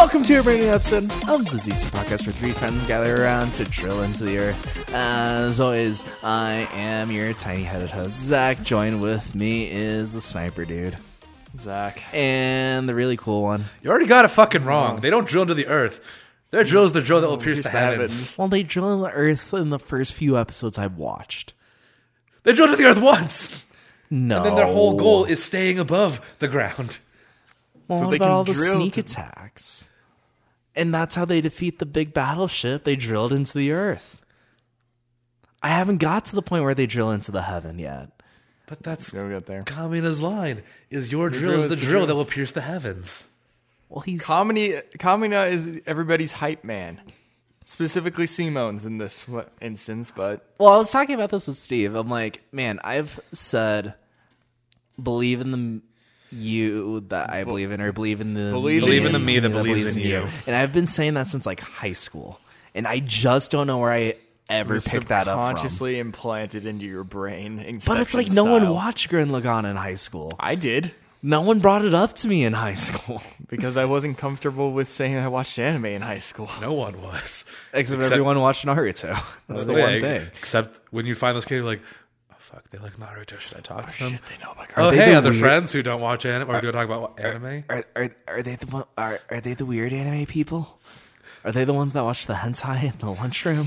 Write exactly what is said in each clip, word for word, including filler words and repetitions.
Welcome to a brand new episode of the Z two Podcast, where three friends gather around to drill into the earth. As always, I am your tiny-headed host, Zach. Joined with me is the sniper dude, Zach. And the really cool one. You already got it fucking wrong. They don't drill into the earth. Their drill is the drill that will pierce the heavens. Well, they drill in the earth in the first few episodes I've watched. They drilled into the earth once. No. And then their whole goal is staying above the ground. Well, So what they about can all the drill sneak to- attacks? And that's how they defeat the big battleship. They drilled into the earth. I haven't got to the point where they drill into the heaven yet. But that's Go get there. Kamina's line. Is your drill, drill is is the the drill, drill. that will pierce the heavens. Well, he's... Kamina, Kamina is everybody's hype man. Specifically Simone's in this w- instance, but... Well, I was talking about this with Steve. I'm like, man, I've said believe in the you that I believe in, or believe in the Believe Believe in the me that believes in you. And I've been saying that since like high school. And I just don't know where I ever was picked that up from. subconsciously implanted into your brain. But it's like no one watched Gurren Lagann in high school. I did, No one brought it up to me in high school. because I wasn't comfortable with saying I watched anime in high school. No one was. Except, Except- everyone watched Naruto. That's the Yeah, one thing. Except when you find those kids, you're like, oh, fuck, they like Naruto. Should I talk to them? Shit, they know about Oh, they hey, the other weird- friends who don't watch anime. Or do you talk about anime? Are, are are they the one- are are they the weird anime people? Are they the ones that watch the hentai in the lunchroom?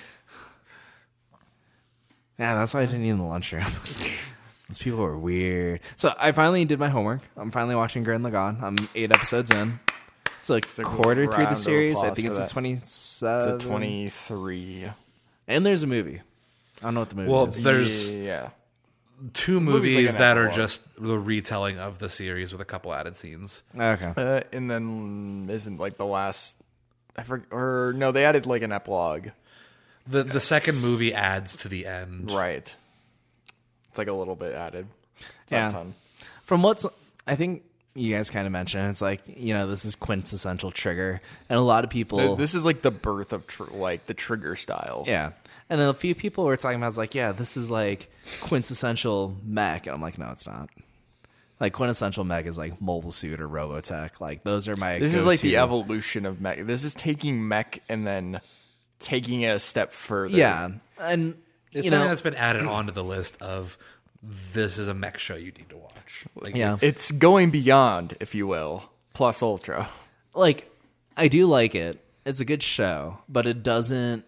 Yeah, that's why I didn't eat in the lunchroom. Those people were weird. So I finally did my homework. I'm finally watching Gurren Lagann. I'm eight episodes in. It's like a a quarter through the round of series. I applause think for it's a that. twenty-seven. It's a twenty-three. And there's a movie. I don't know what the movie Well, is. There's Yeah. two movie's movies like an that are epilogue. just the retelling of the series with a couple added scenes. Okay. Uh, and then isn't like the last... I forget, or no, they added like an epilogue. The the second movie adds to the end. Right. It's like a little bit added. It's Yeah. not a ton. From what's I think you guys kind of mentioned, it's like, you know, this is quintessential Trigger, and a lot of people Th- This is like the birth of tr- like the Trigger style. yeah, and a few people were talking about, it's like, yeah, this is like quintessential mech, and I'm like, no, it's not. Like quintessential mech is like Mobile Suit or Robotech. Like those are my This is like the go-to. evolution of mech. This is taking mech and then taking it a step further. Yeah, and It's you something know, that's been added onto the list of this is a mech show you need to watch. Like, yeah, It's going beyond, if you will, plus ultra. like I do like it. It's a good show, but it doesn't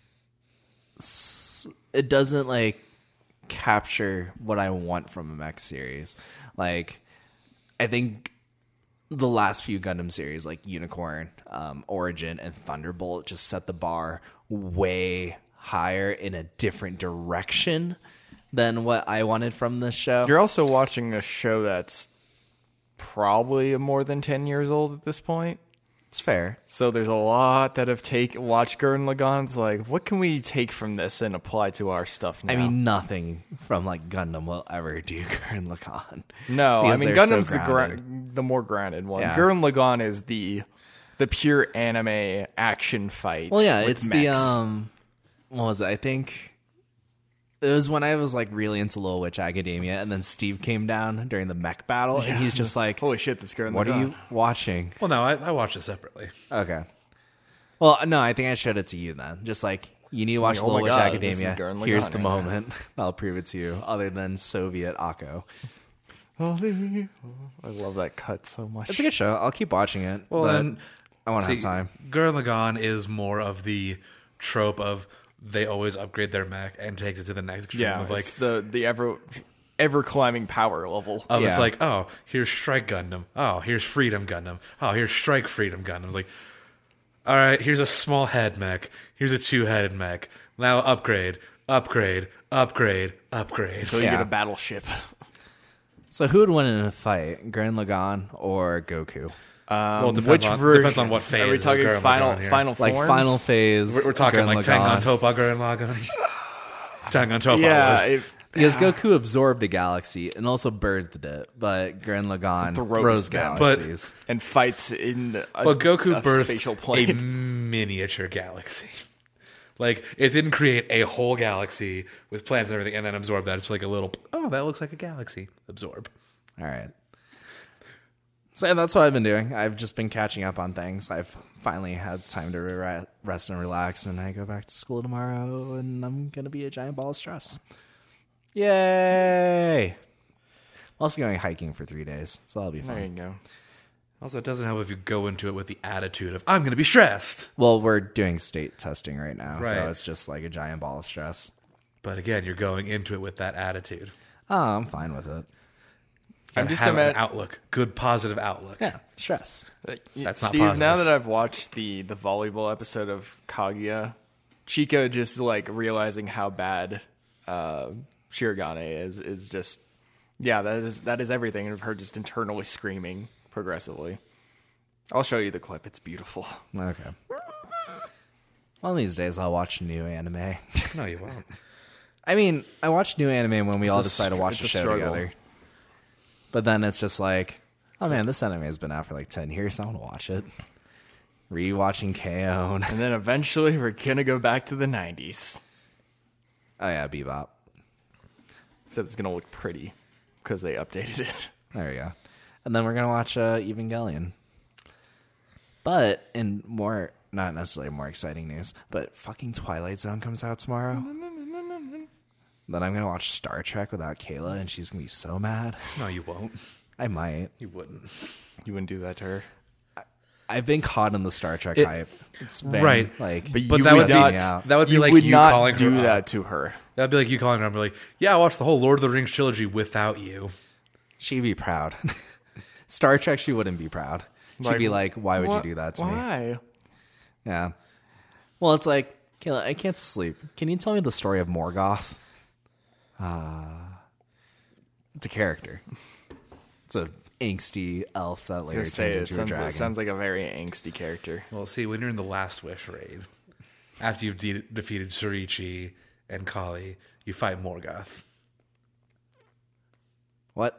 s- it doesn't like capture what I want from a mech series. Like I think the last few Gundam series like Unicorn, um, Origin, and Thunderbolt just set the bar way higher in a different direction than what I wanted from this show. You're also watching a show that's probably more than ten years old at this point. It's fair. So there's a lot that have take watched Gurren Lagann. It's like, what can we take from this and apply to our stuff now? I mean, nothing from like Gundam will ever do Gurren Lagann. no, I because mean they're so Gundam's the gra- grounded. the more grounded one. Yeah. Gurren Lagann is the the pure anime action fight. Well, yeah, with it's the mechs. um, what was it? I think it was when I was like really into Little Witch Academia, and then Steve came down during the mech battle, and he's just like, Holy shit, this Gurren "What are Lagann. you watching?" Well, no, I, I watched it separately. Okay. Well, no, I think I showed it to you then. Just like you need to watch oh Little my Witch God, this is Academia. Gurren Here's Lagann the right now. moment. I'll prove it to you. Other than Soviet Akko, Holy- I love that cut so much. it's a good show. I'll keep watching it. Well, but then, I want to see, have time. Gurren Lagann is more of the trope of they always upgrade their mech and takes it to the next extreme yeah, of like it's the the ever ever climbing power level. of Yeah. it's like, oh, here's Strike Gundam. Oh, here's Freedom Gundam. Oh, here's Strike Freedom Gundam. It's like, all right, here's a small head mech. Here's a two-headed mech. Now upgrade, upgrade, upgrade, upgrade. So you Yeah. get a battleship. So who would win in a fight, Gurren Lagann or Goku? Um, Well, it depends which on- version? depends on what phase Are we of talking Gurren final Lagann here. final Like forms? final phase. We're, we're talking Gurren like Lagann. Tengan Toppa Gurren Lagann. Tengan Toppa. Yeah, would- if, Because Goku absorbed a galaxy and also birthed it, but Gurren Lagann Throws throws them. galaxies. and fights in a, But Goku a birthed spatial a plane. miniature galaxy. Like, it didn't create a whole galaxy with planets and everything and then absorb that. It's like a little, oh, that looks like a galaxy. Absorb. All right. So yeah, that's what I've been doing. I've just been catching up on things. I've finally had time to re- rest and relax, and I go back to school tomorrow, and I'm gonna be a giant ball of stress. Yay! I'm also going hiking for three days, so that'll be There you fun. go. Also, it doesn't help if you go into it with the attitude of, I'm going to be stressed. Well, we're doing state testing right now, Right. so it's just like a giant ball of stress. But again, you're going into it with that attitude. Oh, I'm fine with it. I'm And just have ima- an outlook. Good, positive outlook. Yeah, stress. That's not Steve, now positive. that I've watched the the volleyball episode of Kaguya, Chica just like realizing how bad uh, Shirogane is is just yeah, that is that is everything. And of her just internally screaming progressively. I'll show you the clip. It's beautiful. Okay. One of these days, I'll watch new anime. No, you won't. I mean, I watch new anime when we all a decide to str- watch it's the a show struggle. together. But then it's just like, oh man, this anime has been out for like ten years. I want to watch it. Rewatching K-On! And then eventually we're gonna go back to the nineties. Oh yeah, Bebop. Except it's gonna look pretty because they updated it. There we go. And then we're gonna watch uh, Evangelion. But in more, not necessarily more exciting news, but fucking Twilight Zone comes out tomorrow. Then I'm gonna watch Star Trek without Kayla, and she's gonna be so mad. No, you won't. I might. You wouldn't. You wouldn't do that to her. I've been caught in the Star Trek It- hype. It's been, right. like, But, But you that would would be- not. out. That would be you like would you not calling do her that up. to her. That'd be like you calling her and be like, yeah, I watched the whole Lord of the Rings trilogy without you. she'd be proud. Star Trek, she wouldn't be proud. She'd Like, be like, "Why would What- you do that to me?" Why? Yeah. Well, it's like, Kayla, I can't sleep. Can you tell me the story of Morgoth? Uh, it's a character. It's a angsty elf that later Gonna turns say, it into a sounds, dragon. it sounds like a very angsty character. Well, see, when you're in the Last Wish raid, after you've de- defeated Surichi and Kali, you fight Morgoth. What?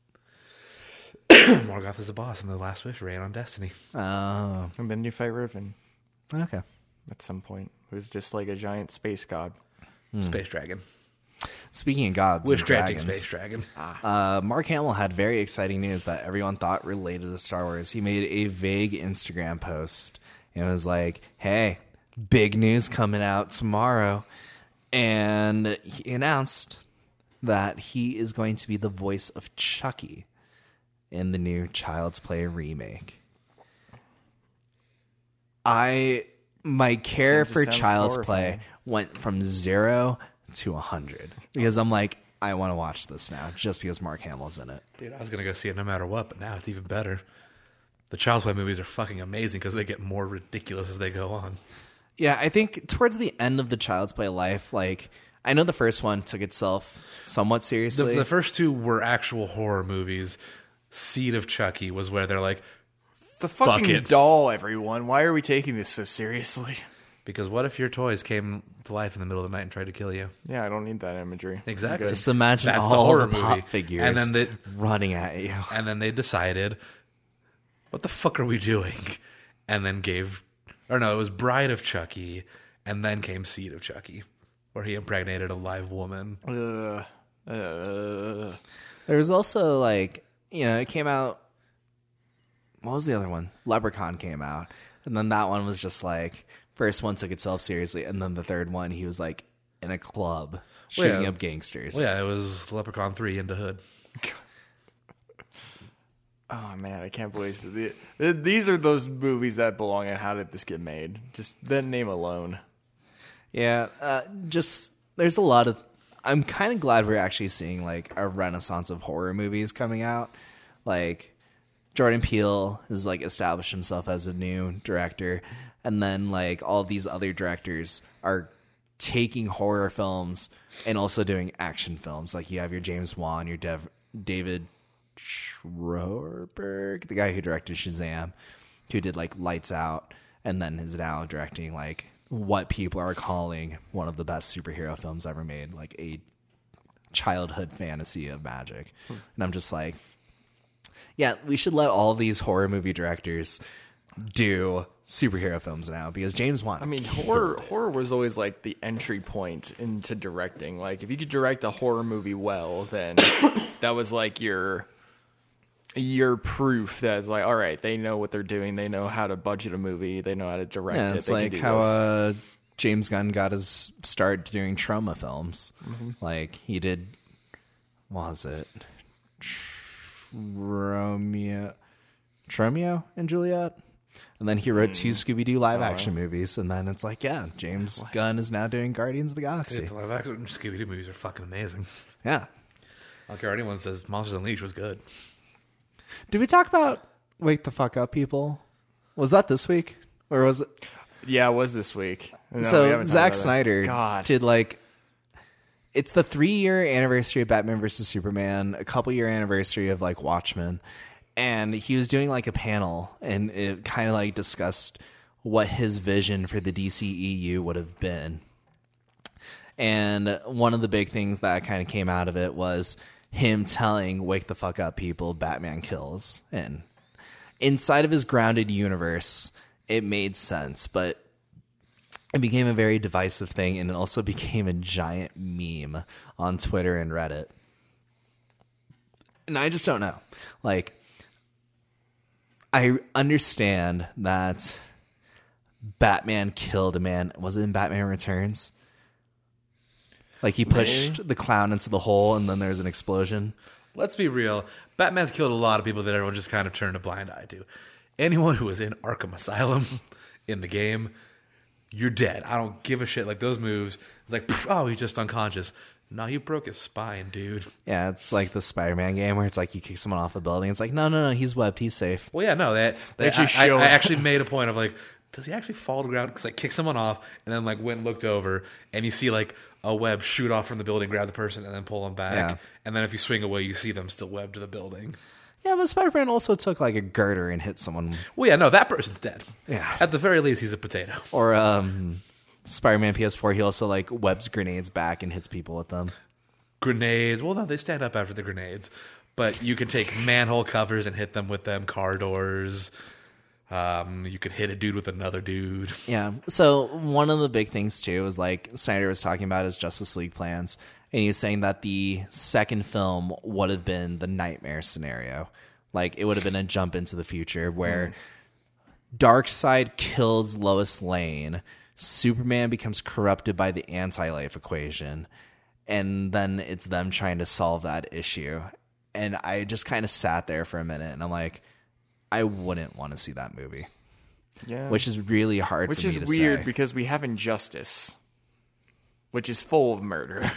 Morgoth is a boss in the Last Wish raid on Destiny. Oh, And then you fight Riven okay. at some point, who's just like a giant space god. Space Dragon. Speaking of gods, Wish and granting dragons, Space Dragon. Uh, Mark Hamill had very exciting news that everyone thought related to Star Wars. He made a vague Instagram post and was like, "Hey, big news coming out tomorrow," and he announced that he is going to be the voice of Chucky in the new Child's Play remake. I my care Sounds- for sounds Child's horrifying. Play went from zero to a hundred because I'm like, I want to watch this now just because Mark Hamill's in it. Dude, I was going to go see it no matter what, but now it's even better. The Child's Play movies are fucking amazing because they get more ridiculous as they go on. Yeah, I think towards the end of the Child's Play life, like I know the first one took itself somewhat The, seriously. the first two were actual horror movies. Seed of Chucky was where they're like, The fucking it. doll, everyone. Why are we taking this so seriously? because what if your toys came to life in the middle of the night and tried to kill you? Yeah, I don't need that imagery. Exactly. Good. Just imagine That's the all horror the pop movie. figures And then they- running at you. And then they decided, what the fuck are we doing? And then gave, or no, it was Bride of Chucky, and then came Seed of Chucky, where he impregnated a live woman. Ugh. Ugh. There was also like, you know, it came out. What was the other one? Leprechaun came out, and then that one was just like first one took itself seriously, and then the third one he was like in a club Well, shooting yeah. up gangsters. Well, yeah, it was Leprechaun three into Hood. Oh man, I can't believe it. The- these are those movies that belong in How Did This Get Made? Just that name alone. Yeah, uh, just there's a lot of. I'm kind of glad we're actually seeing like a renaissance of horror movies coming out. Like Jordan Peele has like established himself as a new director, and then like all these other directors are taking horror films and also doing action films. Like you have your James Wan, your Dev- David Schroerberg, the guy who directed Shazam, who did like Lights Out, and then is now directing like what people are calling one of the best superhero films ever made, like a childhood fantasy of magic. Hmm. And I'm just like, yeah, we should let all these horror movie directors do superhero films now because James Wan. I mean, horror horror was always like the entry point into directing. Like, if you could direct a horror movie well, then that was like your you're proof that it's like, all right, they know what they're doing. They know how to budget a movie. They know how to direct Yeah, it. it's They can like do how this. uh, James Gunn got his start doing trauma films. Mm-hmm. Like he did, what was it? Romeo, Romeo and Juliet, and then he wrote two Scooby Doo live action movies. And then it's like, yeah, James Gunn is now doing Guardians of the Galaxy. The live action Scooby Doo movies are fucking amazing. Yeah. I don't care what anyone says. Monsters Unleashed was good. Did we talk about Wake the Fuck Up, People? Was that this week, or was it? Yeah, it was this week. No, we So haven't talked Zack about that. Snyder God. did like, it's the three year anniversary of Batman versus Superman, a couple year anniversary of like Watchmen, and he was doing like a panel, and it kind of like discussed what his vision for the D C E U would have been. And one of the big things that kind of came out of it was him telling "Wake the fuck up, people! Batman kills." And inside of his grounded universe, it made sense, but it became a very divisive thing, and it also became a giant meme on Twitter and Reddit. And I just don't know. Like, I understand that Batman killed a man. Was it in Batman Returns? Like, he pushed Maybe. the clown into the hole, and then there's an explosion. Let's be real. Batman's killed a lot of people that everyone just kind of turned a blind eye to. Anyone who was in Arkham Asylum in the game, you're dead. I don't give a shit. Like, those moves, it's like, oh, he's just unconscious. No, you broke his spine, dude. Yeah, it's like the Spider-Man game where it's like you kick someone off a building. It's like, no, no, no, he's webbed. He's safe. Well, yeah, no, that, They that actually I, I, show- I actually made a point of like, does he actually fall to the ground? Because like kick someone off and then like went and looked over and you see like a web shoot off from the building, grab the person, and then pull them back. Yeah. And then if you swing away, you see them still webbed to the building. Yeah, but Spider-Man also took like a girder and hit someone. Well, yeah, no, that person's dead. Yeah. At the very least, he's a potato. Or um, Spider-Man P S four, he also like webs grenades back and hits people with them. Grenades. Well, no, they stand up after the grenades. But you can take manhole covers and hit them with them, car doors. Um, you could hit a dude with another dude. Yeah. So one of the big things too is like Snyder was talking about his Justice League plans, and he was saying that the second film would have been the nightmare scenario. Like it would have been a jump into the future where Darkseid kills Lois Lane, Superman becomes corrupted by the anti-life equation, and then it's them trying to solve that issue. And I just kind of sat there for a minute, and I'm like, I wouldn't want to see that movie. Yeah. Which is really hard Which for is me to weird say. because we have Injustice, which is full of murder.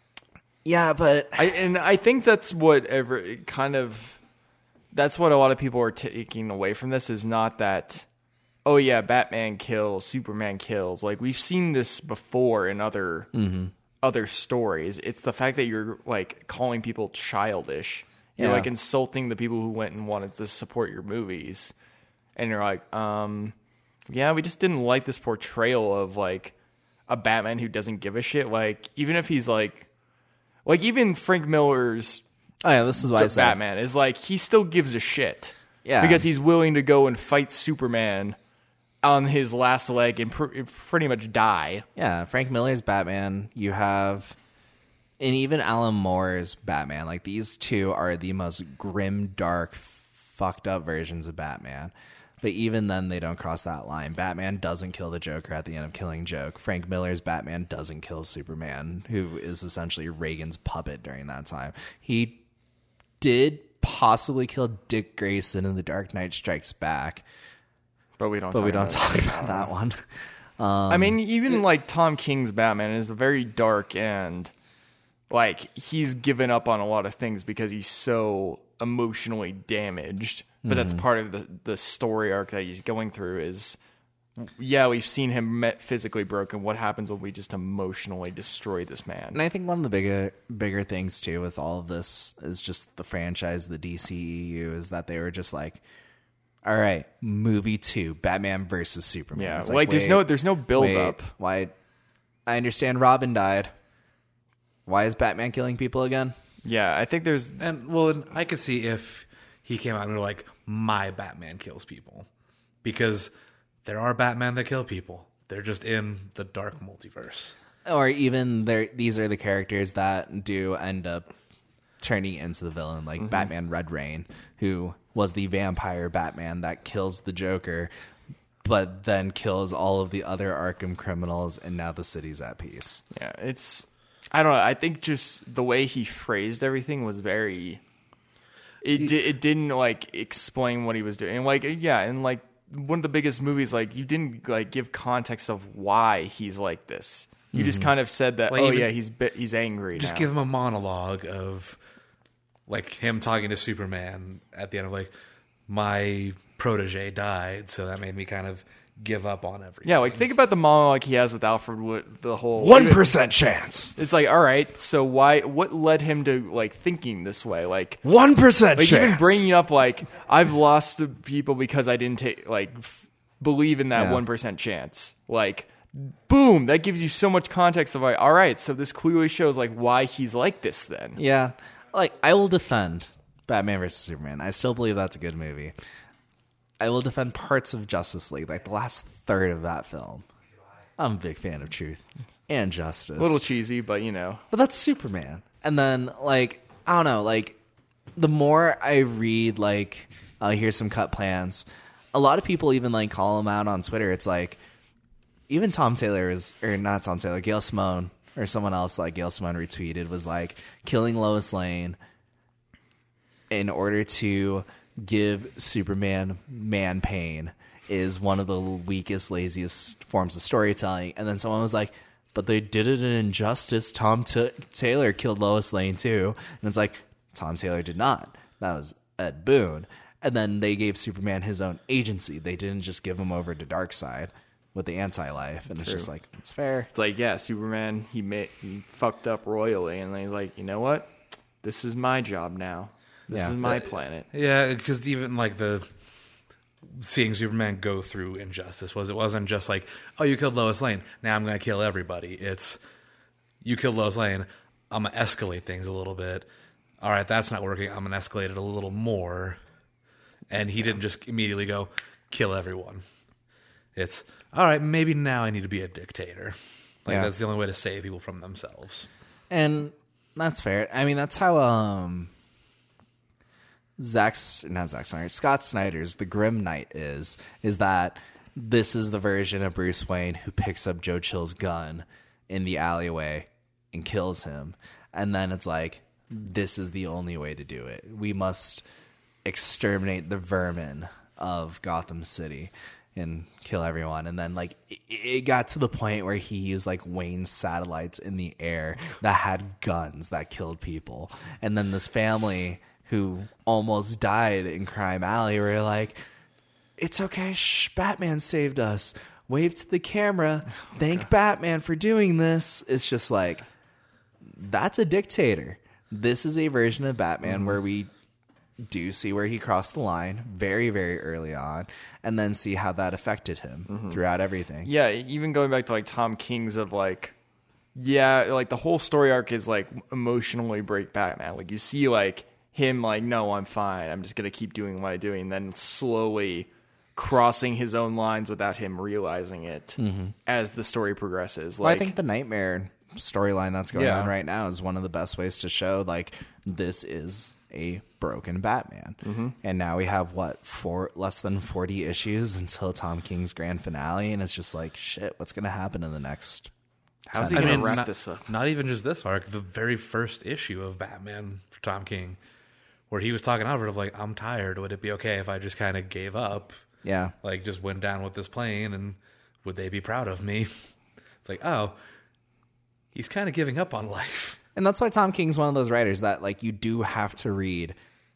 Yeah, but I and I think that's what ever kind of that's what a lot of people are taking away from this is not that oh yeah, Batman kills, Superman kills. Like we've seen this before in other other stories. It's the fact that you're like calling people childish. You're Yeah. like insulting the people who went and wanted to support your movies. And you're like, um yeah, we just didn't like this portrayal of like a Batman who doesn't give a shit. Like even if he's like Like even Frank Miller's oh yeah, this is why I said Batman is like he still gives a shit. Yeah. Because he's willing to go and fight Superman on his last leg and pr- pretty much die. yeah, Frank Miller's Batman. You have, and even Alan Moore's Batman. Like these two are the most grim, dark, fucked up versions of Batman. But even then, they don't cross that line. Batman doesn't kill the Joker at the end of Killing Joke. Frank Miller's Batman doesn't kill Superman, who is essentially Reagan's puppet during that time. He did possibly kill Dick Grayson in The Dark Knight Strikes Back, But we don't but talk we don't about talk about that one. Um, I mean, even like Tom King's Batman is very dark and like he's given up on a lot of things because he's so emotionally damaged. But that's Mm-hmm. part of the the story arc that he's going through is yeah, we've seen him met physically broken. What happens when we just emotionally destroy this man? And I think one of the bigger bigger things too with all of this is just the franchise, the D C E U, is that they were just like, all right, movie two, Batman versus Superman. Yeah, It's like, there's wait, no there's no build wait, up. Why? I understand Robin died. Why is Batman killing people again? Yeah, I think there's And well, and I could see if he came out and were like, my Batman kills people. Because there are Batman that kill people. They're just in the dark multiverse. Or even there, these are the characters that do end up turning into the villain, like mm-hmm. Batman Red Rain, who was the vampire Batman that kills the Joker, but then kills all of the other Arkham criminals, and now the city's at peace. Yeah, it's... I don't know. I think just the way he phrased everything was very... It, di- it didn't, like, explain what he was doing. And, like, yeah, and, like, one of the biggest movies, like, you didn't, like, give context of why he's like this. You mm-hmm. just kind of said that, like, oh, yeah, he's bi- he's angry Just now. give him a monologue of, like, him talking to Superman at the end of, like, my protege died, so that made me kind of give up on everything. Yeah, like, think about the monologue he has with Alfred Wood, the whole... one percent chance! It's like, all right, so why... What led him to, like, thinking this way? Like... one percent like, chance! Even bringing up, like, I've lost people because I didn't take, like, f- believe in that yeah. one percent chance. Like... Boom! That gives you so much context of like, all right, so this clearly shows like why he's like this. Then, yeah, like I will defend Batman versus Superman. I still believe that's a good movie. I will defend parts of Justice League, like the last third of that film. I'm a big fan of Truth and Justice. A little cheesy, but you know, but that's Superman. And then like I don't know, like the more I read, like uh, here's some cut plans. A lot of people even like call them out on Twitter. It's like. Even Tom Taylor is, or not Tom Taylor, Gail Simone, or someone else like Gail Simone retweeted, was like, killing Lois Lane in order to give Superman man pain is one of the weakest, laziest forms of storytelling. And then someone was like, but they did it in Injustice. Tom T- Taylor killed Lois Lane too. And it's like, Tom Taylor did not. That was Ed Boon. And then they gave Superman his own agency. They didn't just give him over to Darkseid with the anti-life, and it's True. Just like, it's fair. It's like, yeah, Superman, he made, he fucked up royally, and then he's like, you know what? This is my job now. This yeah. is my planet. Yeah, because even like the seeing Superman go through Injustice was it wasn't just like, oh, you killed Lois Lane, now I'm going to kill everybody. It's you killed Lois Lane, I'm going to escalate things a little bit. All right, that's not working. I'm going to escalate it a little more. And he didn't just immediately go kill everyone. It's, all right, maybe now I need to be a dictator. Like, yeah. That's the only way to save people from themselves. And that's fair. I mean, that's how um, Zack's, not Zack Snyder, Scott Snyder's The Grim Knight is, is that this is the version of Bruce Wayne who picks up Joe Chill's gun in the alleyway and kills him. And then it's like, this is the only way to do it. We must exterminate the vermin of Gotham City and kill everyone. And then like it, it got to the point where he used like Wayne's satellites in the air that had guns that killed people. And then this family who almost died in Crime Alley were like, it's okay, shh, Batman saved us. Wave to the camera. Thank oh, Batman for doing this. It's just like, that's a dictator. This is a version of Batman mm-hmm. where we do see where he crossed the line very, very early on, and then see how that affected him mm-hmm. throughout everything. Yeah, even going back to like Tom King's of like, yeah, like the whole story arc is like emotionally break Batman. Like you see like him like, no, I'm fine. I'm just going to keep doing what I'm doing. And then slowly crossing his own lines without him realizing it mm-hmm. as the story progresses. Like, well, I think the Nightmare storyline that's going yeah. on right now is one of the best ways to show like this is a broken Batman. Mm-hmm. And now we have what, four less than forty issues until Tom King's grand finale, and it's just like, shit, what's going to happen in the next how's he I going to mean, wrap not, this up? Not even just this arc, the very first issue of Batman for Tom King, where he was talking Alfred of like, I'm tired, would it be okay if I just kind of gave up? Yeah, like just went down with this plane, and would they be proud of me? It's like, oh, he's kind of giving up on life. And that's why Tom King's one of those writers that like you do have to read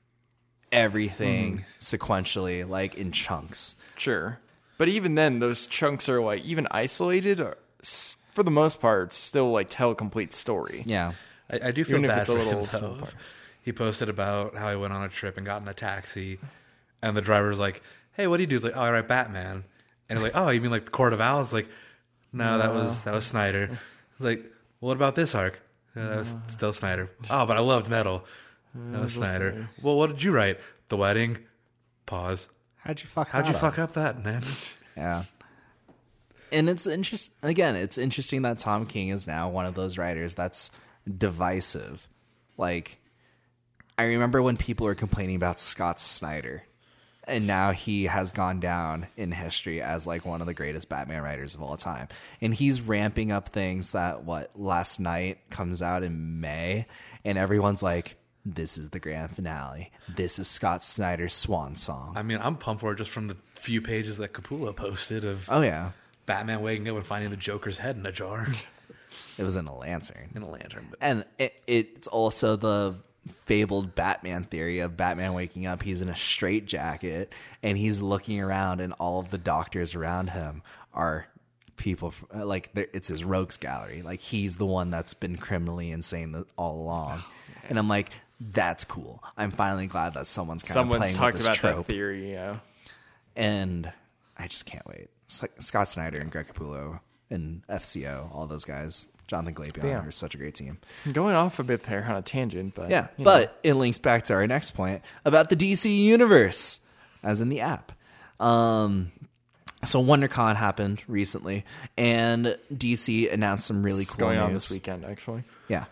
everything mm. sequentially, like in chunks. Sure. But even then, those chunks are like, even isolated, or, for the most part, still like tell a complete story. Yeah. I, I do feel even bad if it's a for little him, small though. part. He posted about how he went on a trip and got in a taxi, and the driver was like, hey, what do you do? He's like, oh, I write Batman. And he's like, oh, you mean like the Court of Owls? Like, no, no, that was that was Snyder. He's like, well, what about this arc? Yeah, that was still Snyder. Oh, but I loved Metal. That was Snyder. Snyder. Well, what did you write? The Wedding. Pause. How'd you fuck? How'd you up? fuck up that, man? Yeah. And it's interesting. Again, it's interesting that Tom King is now one of those writers that's divisive. Like, I remember when people were complaining about Scott Snyder, and now he has gone down in history as like one of the greatest Batman writers of all time. And he's ramping up things that what Last Night comes out in May, and everyone's like, this is the grand finale. This is Scott Snyder's swan song. I mean, I'm pumped for it just from the few pages that Capullo posted of Oh yeah, Batman waking up and finding the Joker's head in a jar. it was in a lantern. In a lantern. But And it, it's also the fabled Batman theory of Batman waking up. He's in a straitjacket and he's looking around, and all of the doctors around him are people f- like they're- it's his rogues gallery. Like he's the one that's been criminally insane th- all along. And I'm like, that's cool. I'm finally glad that someone's kind of Someone's playing talked with this about trope. that theory, yeah. And I just can't wait. It's like Scott Snyder and Greg Capullo and F C O, all those guys. Jonathan Glapion Yeah. are such a great team. Going off a bit there on a tangent, but Yeah, you know. but it links back to our next point about the D C universe, as in the app. Um, so WonderCon happened recently, and D C announced some really it's cool going news. on this weekend, actually. Yeah.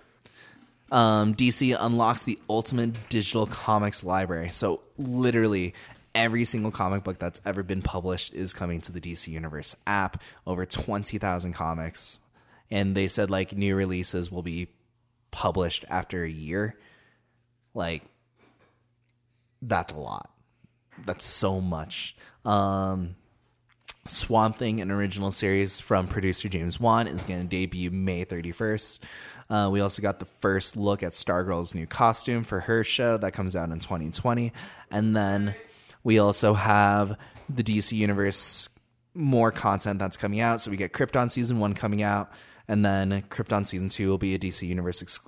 Um, D C unlocks the ultimate digital comics library. So literally every single comic book that's ever been published is coming to the D C Universe app. Over twenty thousand comics. And they said like new releases will be published after a year. Like, that's a lot. That's so much. Um, Swamp Thing, an original series from producer James Wan, is going to debut May thirty-first. Uh, we also got the first look at Stargirl's new costume for her show that comes out in twenty twenty. And then we also have the D C Universe, more content that's coming out. So we get Krypton Season one coming out, and then Krypton Season two will be a D C Universe ex-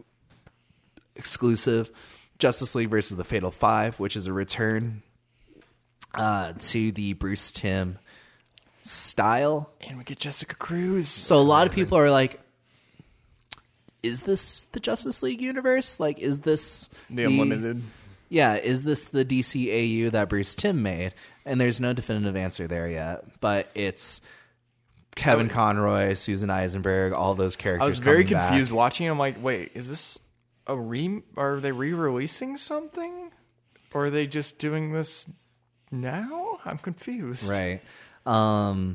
exclusive. Justice League versus the Fatal Five, which is a return uh, to the Bruce Timm style. And we get Jessica Cruz. So a lot of people are like, is this the Justice League universe? Like, is this The Unlimited. Yeah, is this the D C A U that Bruce Timm made? And there's no definitive answer there yet, but it's Kevin Conroy, Susan Eisenberg, all those characters. I was very coming back. confused watching. I'm like, wait, is this a re? Are they re-releasing something? Or are they just doing this now? I'm confused. Right. Um,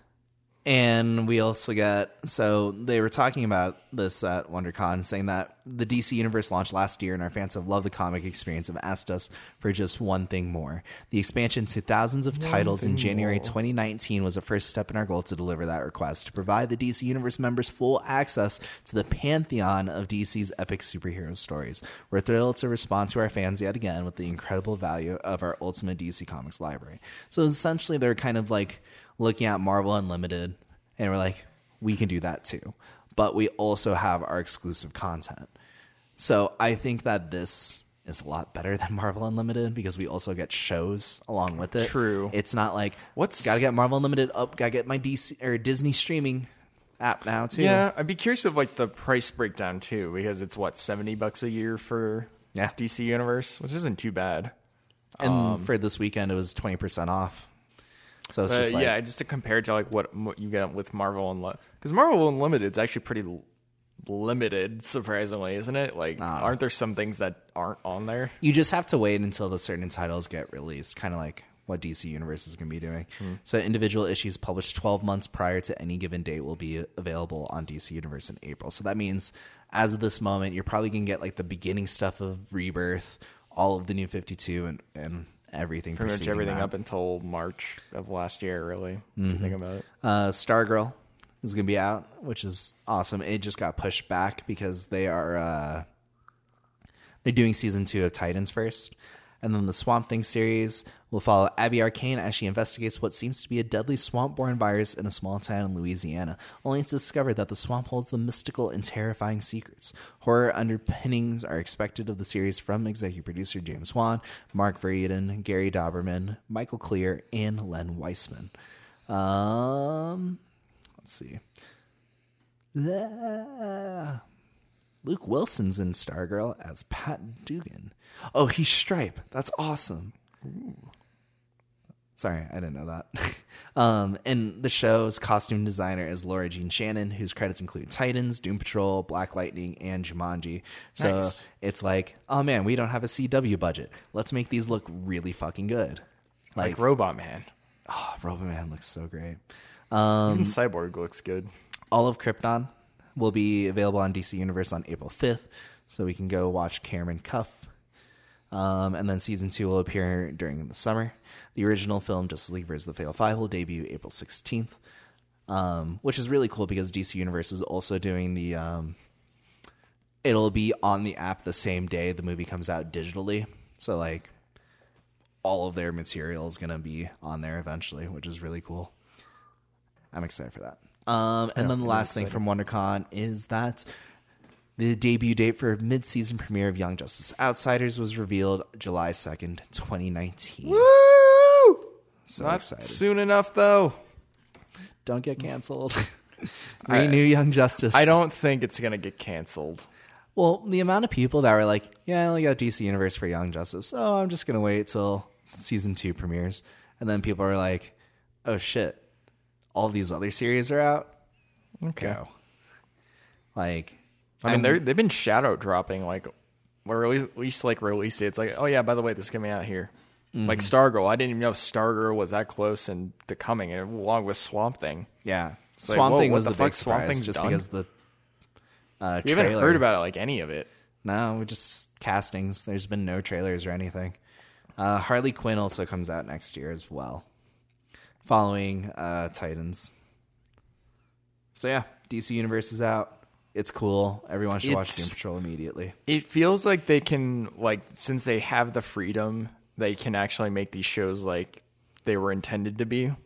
and we also get, so they were talking about this at WonderCon, saying that the D C Universe launched last year and our fans have loved the comic experience and have asked us for just one thing more. The expansion to thousands of titles in January twenty nineteen was a first step in our goal to deliver that request, to provide the D C Universe members full access to the pantheon of D C's epic superhero stories. We're thrilled to respond to our fans yet again with the incredible value of our ultimate D C Comics library. So essentially they're kind of like looking at Marvel Unlimited, and we're like, we can do that too. But we also have our exclusive content. So I think that this is a lot better than Marvel Unlimited because we also get shows along with it. True. It's not like, What's- gotta get Marvel Unlimited up, gotta get my D C or Disney streaming app now too. Yeah, I'd be curious of like the price breakdown too, because it's what, seventy bucks a year for Yeah. D C Universe, which isn't too bad. And for this weekend, it was twenty percent off. So it's But just like, yeah, just to compare to like what, what you get with Marvel Unlimited, because Marvel Unlimited is actually pretty l- limited, surprisingly, isn't it? Like, aren't there some things that aren't on there? you just have to wait until the certain titles get released, kind of like what D C Universe is going to be doing. So individual issues published twelve months prior to any given date will be available on D C Universe in April. So that means as of this moment, you're probably going to get like the beginning stuff of Rebirth, all of the new fifty-two, and, and everything. Pretty much preceding everything that. up until March of last year, really. If you think about it. Uh, Stargirl is going to be out, which is awesome. It just got pushed back because they are uh, they're doing season two of Titans first. And then the Swamp Thing series will follow Abby Arcane as she investigates what seems to be a deadly swamp-borne virus in a small town in Louisiana, only to discover that the swamp holds the mystical and terrifying secrets. Horror underpinnings are expected of the series from executive producer James Wan, Mark Verheiden, Gary Dauberman, Michael Clear, and Len Weissman. Um, let's see. Ah. Luke Wilson's in Stargirl as Pat Dugan. Oh, he's Stripe. That's awesome. Sorry, I didn't know that. um, and the show's costume designer is Laura Jean Shannon, whose credits include Titans, Doom Patrol, Black Lightning, and Jumanji. So Nice. it's like, oh man, we don't have a C W budget. Let's make these look really fucking good. Like, Like, Robot Man. oh, Robot Man looks so great. Um, Even Cyborg looks good. All of Krypton will be available on D C Universe on April fifth, so we can go watch Cameron Cuff. Um, and then season two will appear during the summer. The original film, Justice League versus the Fatal Five, will debut April sixteenth, um, which is really cool because D C Universe is also doing the... Um, it'll be on the app the same day the movie comes out digitally. So, like, all of their material is going to be on there eventually, which is really cool. I'm excited for that. Um, and Yeah, then the it last is thing exciting. from WonderCon is that the debut date for mid-season premiere of Young Justice Outsiders was revealed July second, twenty nineteen. Woo! So Not excited. soon enough, though. Don't get canceled. I- Renew Young Justice. I don't think it's going to get canceled. Well, the amount of people that were like, yeah, I only got D C Universe for Young Justice. Oh, I'm just going to wait till season two premieres. And then people are like, oh shit, all these other series are out? Okay. Go. Like, I mean, I'm- they're, they've been shadow dropping, like, or at least, at least like release dates. Like, oh yeah, by the way, this is coming out here. Mm-hmm. Like Stargirl, I didn't even know Stargirl was that close and to coming, and along with Swamp Thing. yeah. like, Swamp whoa, Thing what was the the, fuck? big Swamp surprise Thing's just done? because the uh, We trailer. haven't heard about it, like any of it. No, we just castings. There's been no trailers or anything. Uh, Harley Quinn also comes out next year as well, following uh, Titans. So yeah, D C Universe is out. It's cool. Everyone should watch It's- Doom Patrol immediately. It feels like they can, like, since they have the freedom, they can actually make these shows like they were intended to be.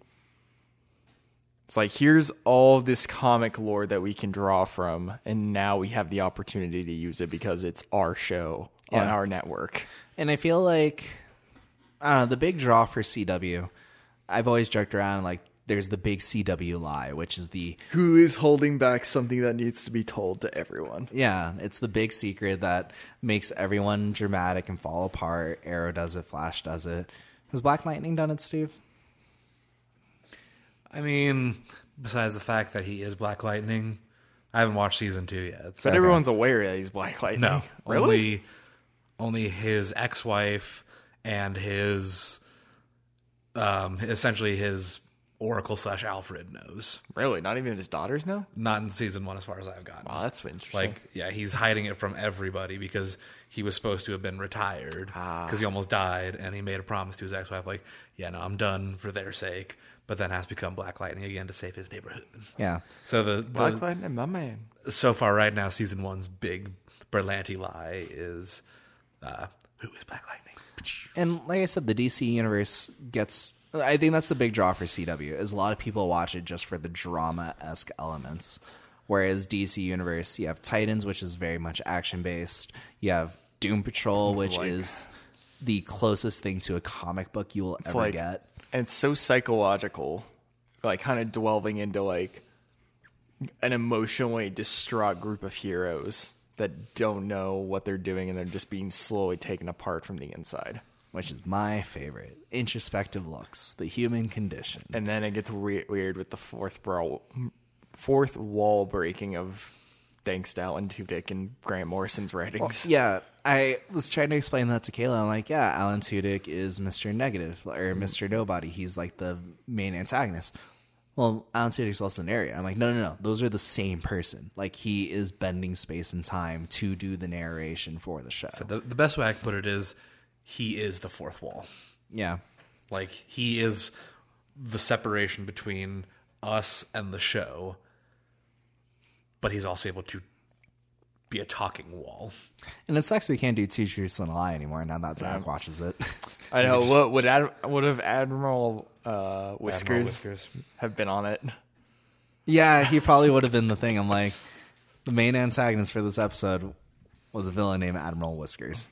It's like, here's all this comic lore that we can draw from, and now we have the opportunity to use it because it's our show on Yeah. our network. And I feel like, I don't know, the big draw for C W, I've always joked around, like, there's the big C W lie, which is the, Who is holding back something that needs to be told to everyone? yeah, it's the big secret that makes everyone dramatic and fall apart. Arrow does it, Flash does it. Has Black Lightning done it, Steve? I mean, besides the fact that he is Black Lightning, I haven't watched season two yet. But everyone's aware that he's Black Lightning. No, Really? only only his ex-wife and his, um, essentially his Oracle slash Alfred knows. Really? Not even his daughters know? Not in season one, as far as I've gotten. Wow, that's interesting. Like, yeah, he's hiding it from everybody because he was supposed to have been retired because Ah. he almost died, and he made a promise to his ex-wife, like, yeah, no, I'm done for their sake, but then has become Black Lightning again to save his neighborhood. Yeah. So the, Black the Lightning, my man. so far right now, season one's big Berlanti lie is, uh, who is Black Lightning? And like I said, the D C universe gets, I think that's the big draw for C W, is a lot of people watch it just for the drama-esque elements. Whereas D C universe, you have Titans, which is very much action-based. You have Doom Patrol, which like- is the closest thing to a comic book you will It's ever like, get. and it's so psychological, like kind of delving into like an emotionally distraught group of heroes that don't know what they're doing and they're just being slowly taken apart from the inside. Which is my favorite. Introspective looks, the human condition. And then it gets we- weird with the fourth brawl, fourth wall breaking of thanks to Alan Tudyk and Grant Morrison's writings. Yeah, I was trying to explain that to Kayla. I'm like, yeah, Alan Tudyk is Mister Negative, or Mister Nobody. He's like the main antagonist. Well, Alan Tudyk's also the narrator. I'm like, no, no, no. Those are the same person. Like, he is bending space and time to do the narration for the show. The, the best way I can put it is he is the fourth wall. Yeah. Like, he is the separation between us and the show, but he's also able to be a talking wall. And it sucks we can't do Two Truths and a Lie anymore now that Zach watches it. I know. What would Ad, would have Admiral uh, Whiskers, Admiral Whiskers. have been on it? Yeah, he probably would have been the thing. I'm like, the main antagonist for this episode was a villain named Admiral Whiskers.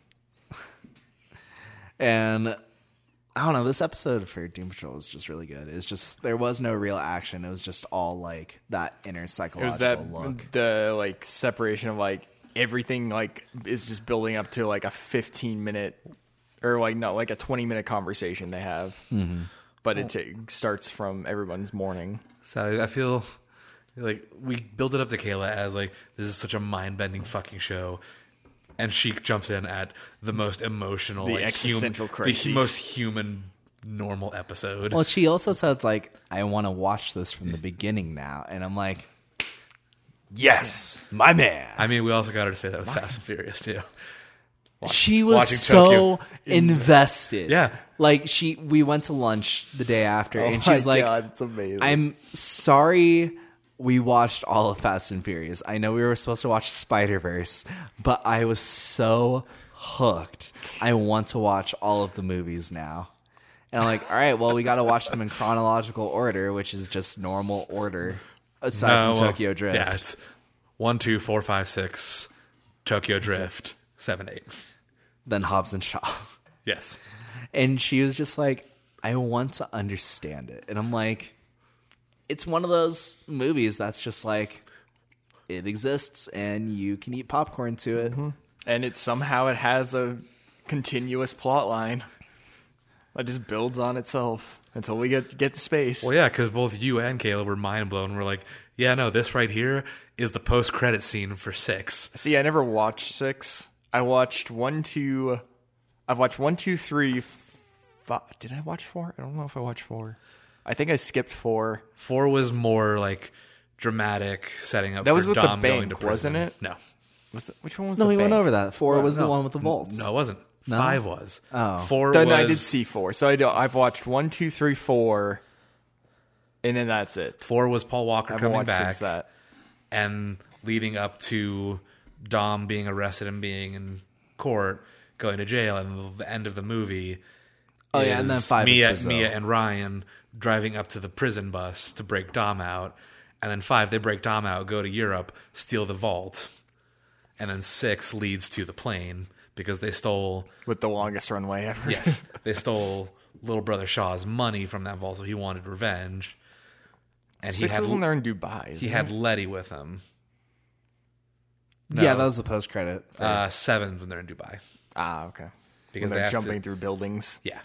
And I don't know, this episode for Doom Patrol was just really good. It's just, there was no real action. It was just all like that inner It was psychological that look. the like separation of like everything like is just building up to like a fifteen minute or like no like a twenty minute conversation they have. but it t- starts from everyone's morning. So I feel like we built it up to Kayla as like this is such a mind-bending fucking show, and she jumps in at the most emotional, The like, existential hum- crises. the most human, normal episode. Well, she also says like, I want to watch this from the beginning now, and I'm like, yes, my man. I mean, we also got her to say that with Fast and Furious too. She was watching so Tokyo. invested. Yeah. Like she we went to lunch the day after Oh and my she's like, God, it's amazing. I'm sorry we watched all of Fast and Furious. I know we were supposed to watch Spider-Verse, but I was so hooked. I want to watch all of the movies now. And I'm like, all right, well, we got to watch them in chronological order, which is just normal order aside No, from well, Tokyo Drift. Yeah, it's one, two, four, five, six, Tokyo Drift, seven, eight. Then Hobbs and Shaw. Yes. And she was just like, I want to understand it. And I'm like, it's one of those movies that's just like, it exists and you can eat popcorn to it. Mm-hmm. And it somehow it has a continuous plot line that just builds on itself until we get get to space. Well, yeah, because both you and Kayla were mind blown. We're like, yeah, no, this right here is the post credit scene for six. See, I never watched six. I watched one, two. I've watched one, two, three. Five. Did I watch four? I don't know if I watched four. I think I skipped four. Four was more like dramatic, setting up. That for was with the Dom going bank, to prison. wasn't it? No, Was it, which one was No, the we went bank? over that. Four was the no. one with the vaults. No, it wasn't. No? Five was. Oh. Four Then was. I did see four. So I do, I've watched one, two, three, four, and then that's it. Four was Paul Walker I haven't coming watched back since that. and leading up to Dom being arrested and being in court, going to jail, and the end of the movie. Oh, yeah, and then is five is Mia, Brazil. Mia and Ryan driving up to the prison bus to break Dom out, and then five they break Dom out, go to Europe, steal the vault, and then six leads to the plane because they stole. With the longest runway ever. Yes, they stole little brother Shaw's money from that vault, so he wanted revenge. And Six he had is when they're in Dubai. he isn't had it? Letty with him. Yeah, No. that was the post credit. Uh, seven when they're in Dubai. Ah, okay. Because When they they're have jumping to- through buildings. Yeah.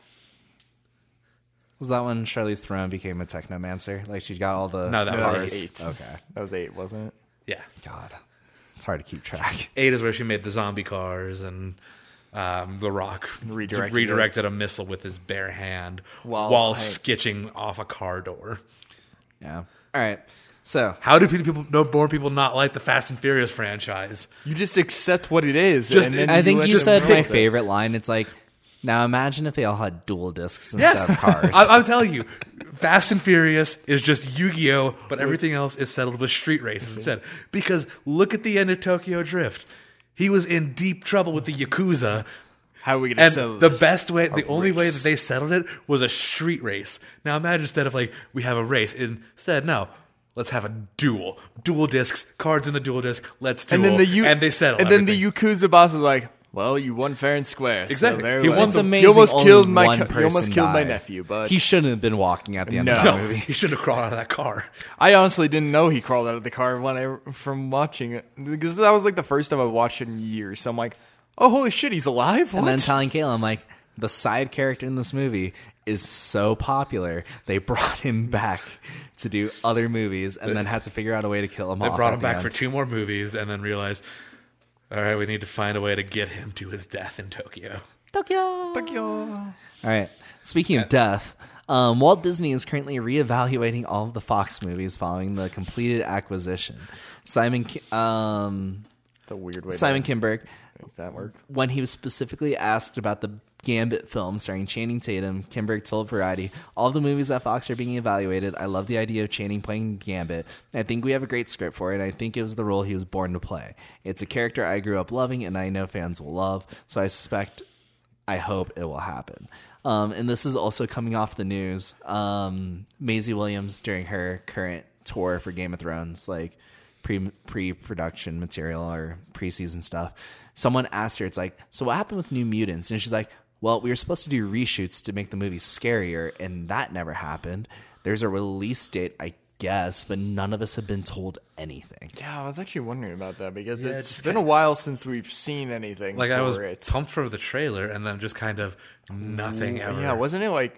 Was that when Charlize Theron became a technomancer? Like she got all the No, that No, that was was eight. eight. Okay. That was eight, wasn't it? Yeah. God, it's hard to keep track. Eight is where she made the zombie cars and um, The Rock Redirected redirected it. a missile with his bare hand While while, Hank- sketching off a car door. Yeah. All right. So How do people, no more people not like the Fast and Furious franchise? You just accept what it is. Just- and then I think let you them said roll my with it. favorite line. It's like, now imagine if they all had dual discs instead Yes, of cars. I, I'm telling you, Fast and Furious is just Yu-Gi-Oh, but everything else is settled with street races instead. Because look at the end of Tokyo Drift. He was in deep trouble with the Yakuza. How are we going to And settle the this? best way, A the only way race. that they settled it was a street race. Now imagine instead of like, we have a race, instead, no, let's have a duel. Dual discs, cards in the dual disc, let's duel. And then the U- and they settle And then everything. the Yakuza boss is like, "Well, you won fair and square." so Exactly. very He well. won It's the- amazing. You almost only killed my one co- you almost person killed my died. nephew, but he shouldn't have been walking at the end No. of the No, movie. he shouldn't have crawled out of that car. I honestly didn't know he crawled out of the car when I from watching it because that was like the first time I watched it in years. So I'm like, "Oh, holy shit, he's alive!" What? And then telling Kayla, I'm like, the side character in this movie is so popular. They brought him back to do other movies and then had to figure out a way to kill him They off. brought at him the back end. for two more movies and then realized, all right, we need to find a way to get him to his death in Tokyo. Tokyo. Tokyo. All right. Speaking of death, um, Walt Disney is currently reevaluating all of the Fox movies following the completed acquisition. Simon Ki- um, The weird way. Simon to Kinberg, make that work. when he was specifically asked about the Gambit film starring Channing Tatum, Kinberg told Variety, all of the movies at Fox are being evaluated. I love the idea of Channing playing Gambit. I think we have a great script for it. I think it was the role he was born to play. It's a character I grew up loving and I know fans will love, so I suspect, I hope it will happen. Um, and this is also coming off the news. Um, Maisie Williams, during her current tour for Game of Thrones, like pre pre-production material or preseason stuff, someone asked her, it's like, so what happened with New Mutants? And she's like, well, we were supposed to do reshoots to make the movie scarier, and that never happened. There's a release date, I guess, but none of us have been told anything. Yeah, I was actually wondering about that because Yeah, it's it's been a while since we've seen anything. Like, for I was it. pumped for the trailer and then just kind of nothing ever. Yeah, wasn't it like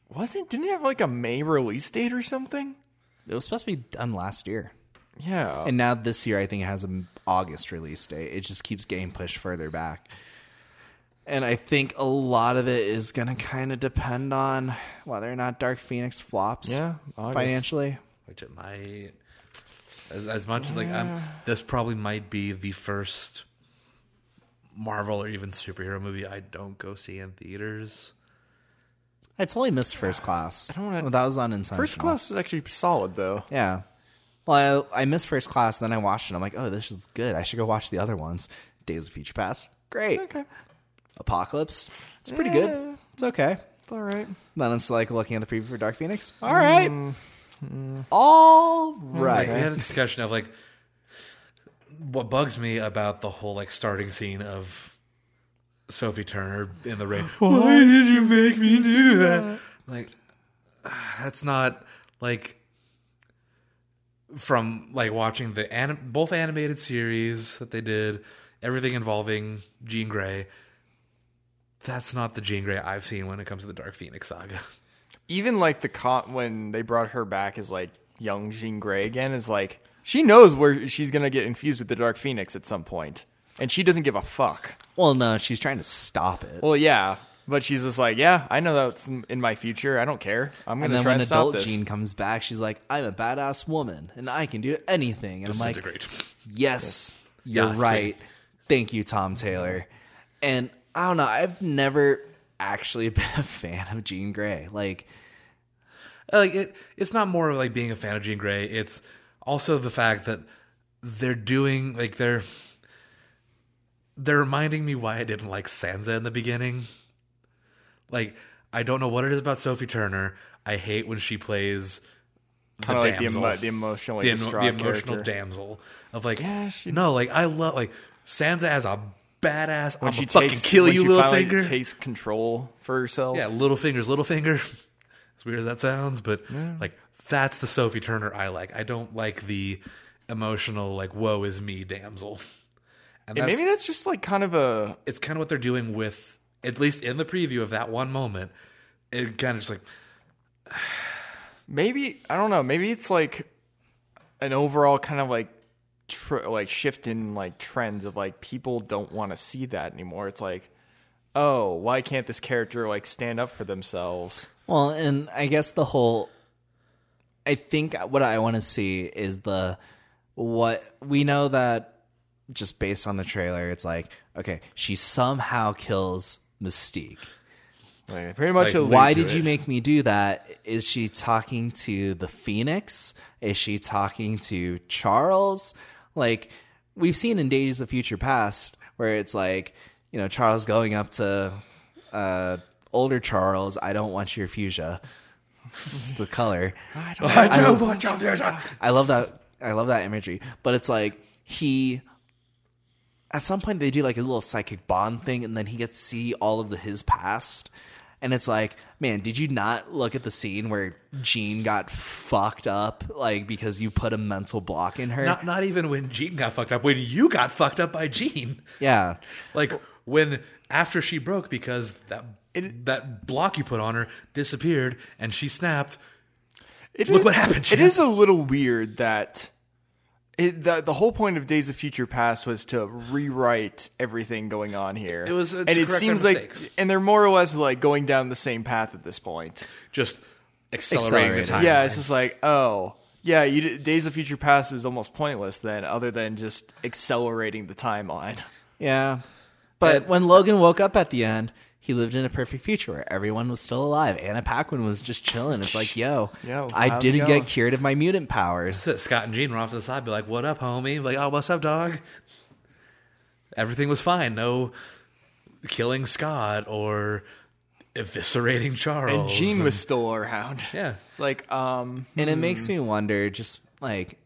wasn't didn't it have like a May release date or something? It was supposed to be done last year. Yeah. And now this year, I think it has an August release date. It just keeps getting pushed further back. And I think a lot of it is going to kind of depend on whether or not Dark Phoenix flops Yeah, August. financially. Which it might. As, as much as like I'm, this probably might be the first Marvel or even superhero movie I don't go see in theaters. I totally missed First Class. I don't wanna- well, that was unintentional. First Class is actually solid though. Yeah. Well, I, I missed First Class, then I watched it. I'm like, oh, this is good. I should go watch the other ones. Days of Future Past. Great. Okay. Apocalypse. It's pretty Yeah. good. It's okay. It's all right. Then it's like looking at the preview for Dark Phoenix. All right. Mm. All Like, right. we had a discussion of like what bugs me about the whole like starting scene of Sophie Turner in the rain. Why did you make me do that? Like that's not like from like watching the anim- both animated series that they did, everything involving Jean Grey. That's not the Jean Grey I've seen when it comes to the Dark Phoenix saga. Even like the con- when they brought her back as like young Jean Grey again is like she knows where she's gonna get infused with the Dark Phoenix at some point, and she doesn't give a fuck. Well, no, she's trying to stop it. Well, yeah, but she's just like, yeah, I know that's in in my future. I don't care. I'm And gonna then try when and stop adult this. Jean comes back, she's like, I'm a badass woman and I can do anything. And I'm like, Disintegrate. yes, you're Yeah, it's right. great. Thank you, Tom Taylor. And I don't know, I've never actually been a fan of Jean Grey. Like, like it, it's not more of like being a fan of Jean Grey. It's also the fact that they're doing like they're they're reminding me why I didn't like Sansa in the beginning. Like I don't know what it is about Sophie Turner. I hate when she plays the Kind of like the, damsel, emo- the emotionally the, emo- distraught the emotional character. damsel of like Yeah, she- no, like I love like Sansa as a badass. When I'm she gonna fucking takes, kill when you, she little finally finger. takes control for herself. Yeah, little fingers, little finger. As weird as that sounds, but like that's the Sophie Turner I like. I don't like the emotional like woe is me damsel. And And that's, maybe that's just like kind of a it's kind of what they're doing with, at least in the preview of that one moment. It kind of just like maybe I don't know. Maybe it's like an overall kind of like tr- like shift in like trends of like people don't want to see that anymore. It's like, oh, why can't this character like stand up for themselves? well, and I guess the whole, I think what I want to see is the, what we know that just based on the trailer, it's like, okay, she somehow kills Mystique. Like, pretty much. Like, allude Why to did it. you make me do that? Is she talking to the Phoenix? Is she talking to Charles? Like, we've seen in Days of Future Past where it's like, you know, Charles going up to uh, older Charles, I don't want your fuchsia. It's the color. I don't, I don't want your future. I love that. I love that imagery. But it's like he, at some point they do like a little psychic bond thing, and then he gets to see all of the his past, and it's like, man, did you not look at the scene where Jean got fucked up, like because you put a mental block in her? Not not even when Jean got fucked up. When you got fucked up by Jean. Yeah, Like when after she broke because that It- that block you put on her disappeared and she snapped. It Look is- what happened, It champ. is a little weird that it, the, the whole point of Days of Future Past was to rewrite everything going on here. It was, uh, and to it correct seems their like, mistakes. and they're more or less like going down the same path at this point. Just accelerating the Accelerating. time. Yeah, it's just like, oh, yeah, you, did- Days of Future Past was almost pointless then, other than just accelerating the timeline. yeah. But And- when Logan woke up at the end, he lived in a perfect future where everyone was still alive. Anna Paquin was just chilling. It's like, yo, Yo, I how's it didn't going? get cured of my mutant powers. That's it. Scott and Jean were off to the side, be like, "What up, homie?" Like, "Oh, what's up, dog?" Everything was fine. No killing Scott or eviscerating Charles. And Jean was still around. yeah. It's like, um, And it makes me wonder, just like,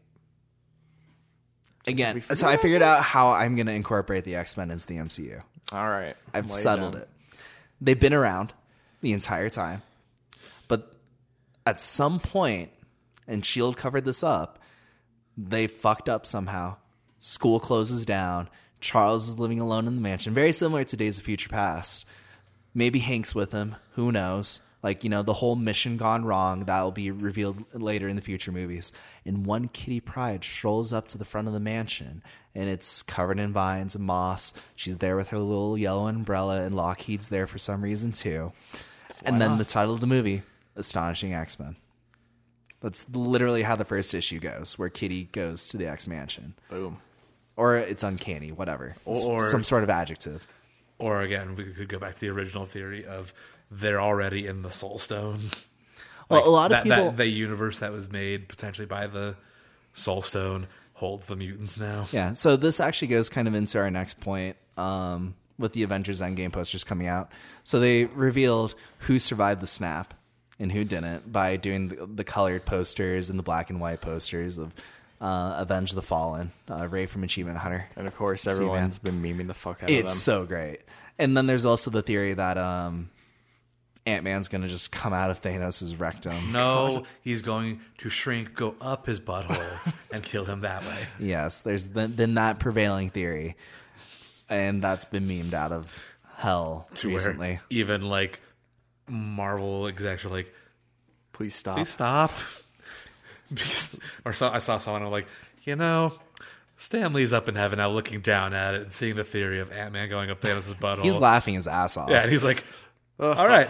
again, we forget so I about figured this? out how I'm going to incorporate the X-Men into the M C U. all right. I've lay settled down. it. They've been around the entire time. But at some point, and S H I E L D covered this up, they fucked up somehow. School closes down. Charles is living alone in the mansion. Very similar to Days of Future Past. Maybe Hank's with him. Who knows? Like, you know, the whole mission gone wrong that will be revealed later in the future movies. And one Kitty Pryde strolls up to the front of the mansion, and it's covered in vines and moss. She's there with her little yellow umbrella, and Lockheed's there for some reason too. And then not? the title of the movie, Astonishing X-Men. That's literally how the first issue goes, where Kitty goes to the X Mansion. Boom. Or it's uncanny, whatever. It's Or- some sort of adjective. Or again, we could go back to the original theory of they're already in the Soul Stone. Well, a lot of that, people... that the universe that was made potentially by the Soul Stone holds the mutants now. Yeah, so this actually goes kind of into our next point um, with the Avengers Endgame posters coming out. So they revealed who survived the snap and who didn't by doing the, the colored posters and the black and white posters of uh, Avenge the Fallen, uh, Ray from Achievement Hunter. And of course, See, everyone's been memeing the fuck out It's of them. so great. And then there's also the theory that um, Ant-Man's going to just come out of Thanos' rectum. No, he's going to shrink, go up his butthole, and kill him that way. Yes, there's been, been that prevailing theory. And that's been memed out of hell To recently. where even like Marvel execs are like, Please stop. please stop. Because, or so, I saw someone, I'm like, you know, Stan Lee's up in heaven now looking down at it and seeing the theory of Ant-Man going up Thanos' butthole. He's laughing his ass off. Yeah, and he's like, all right.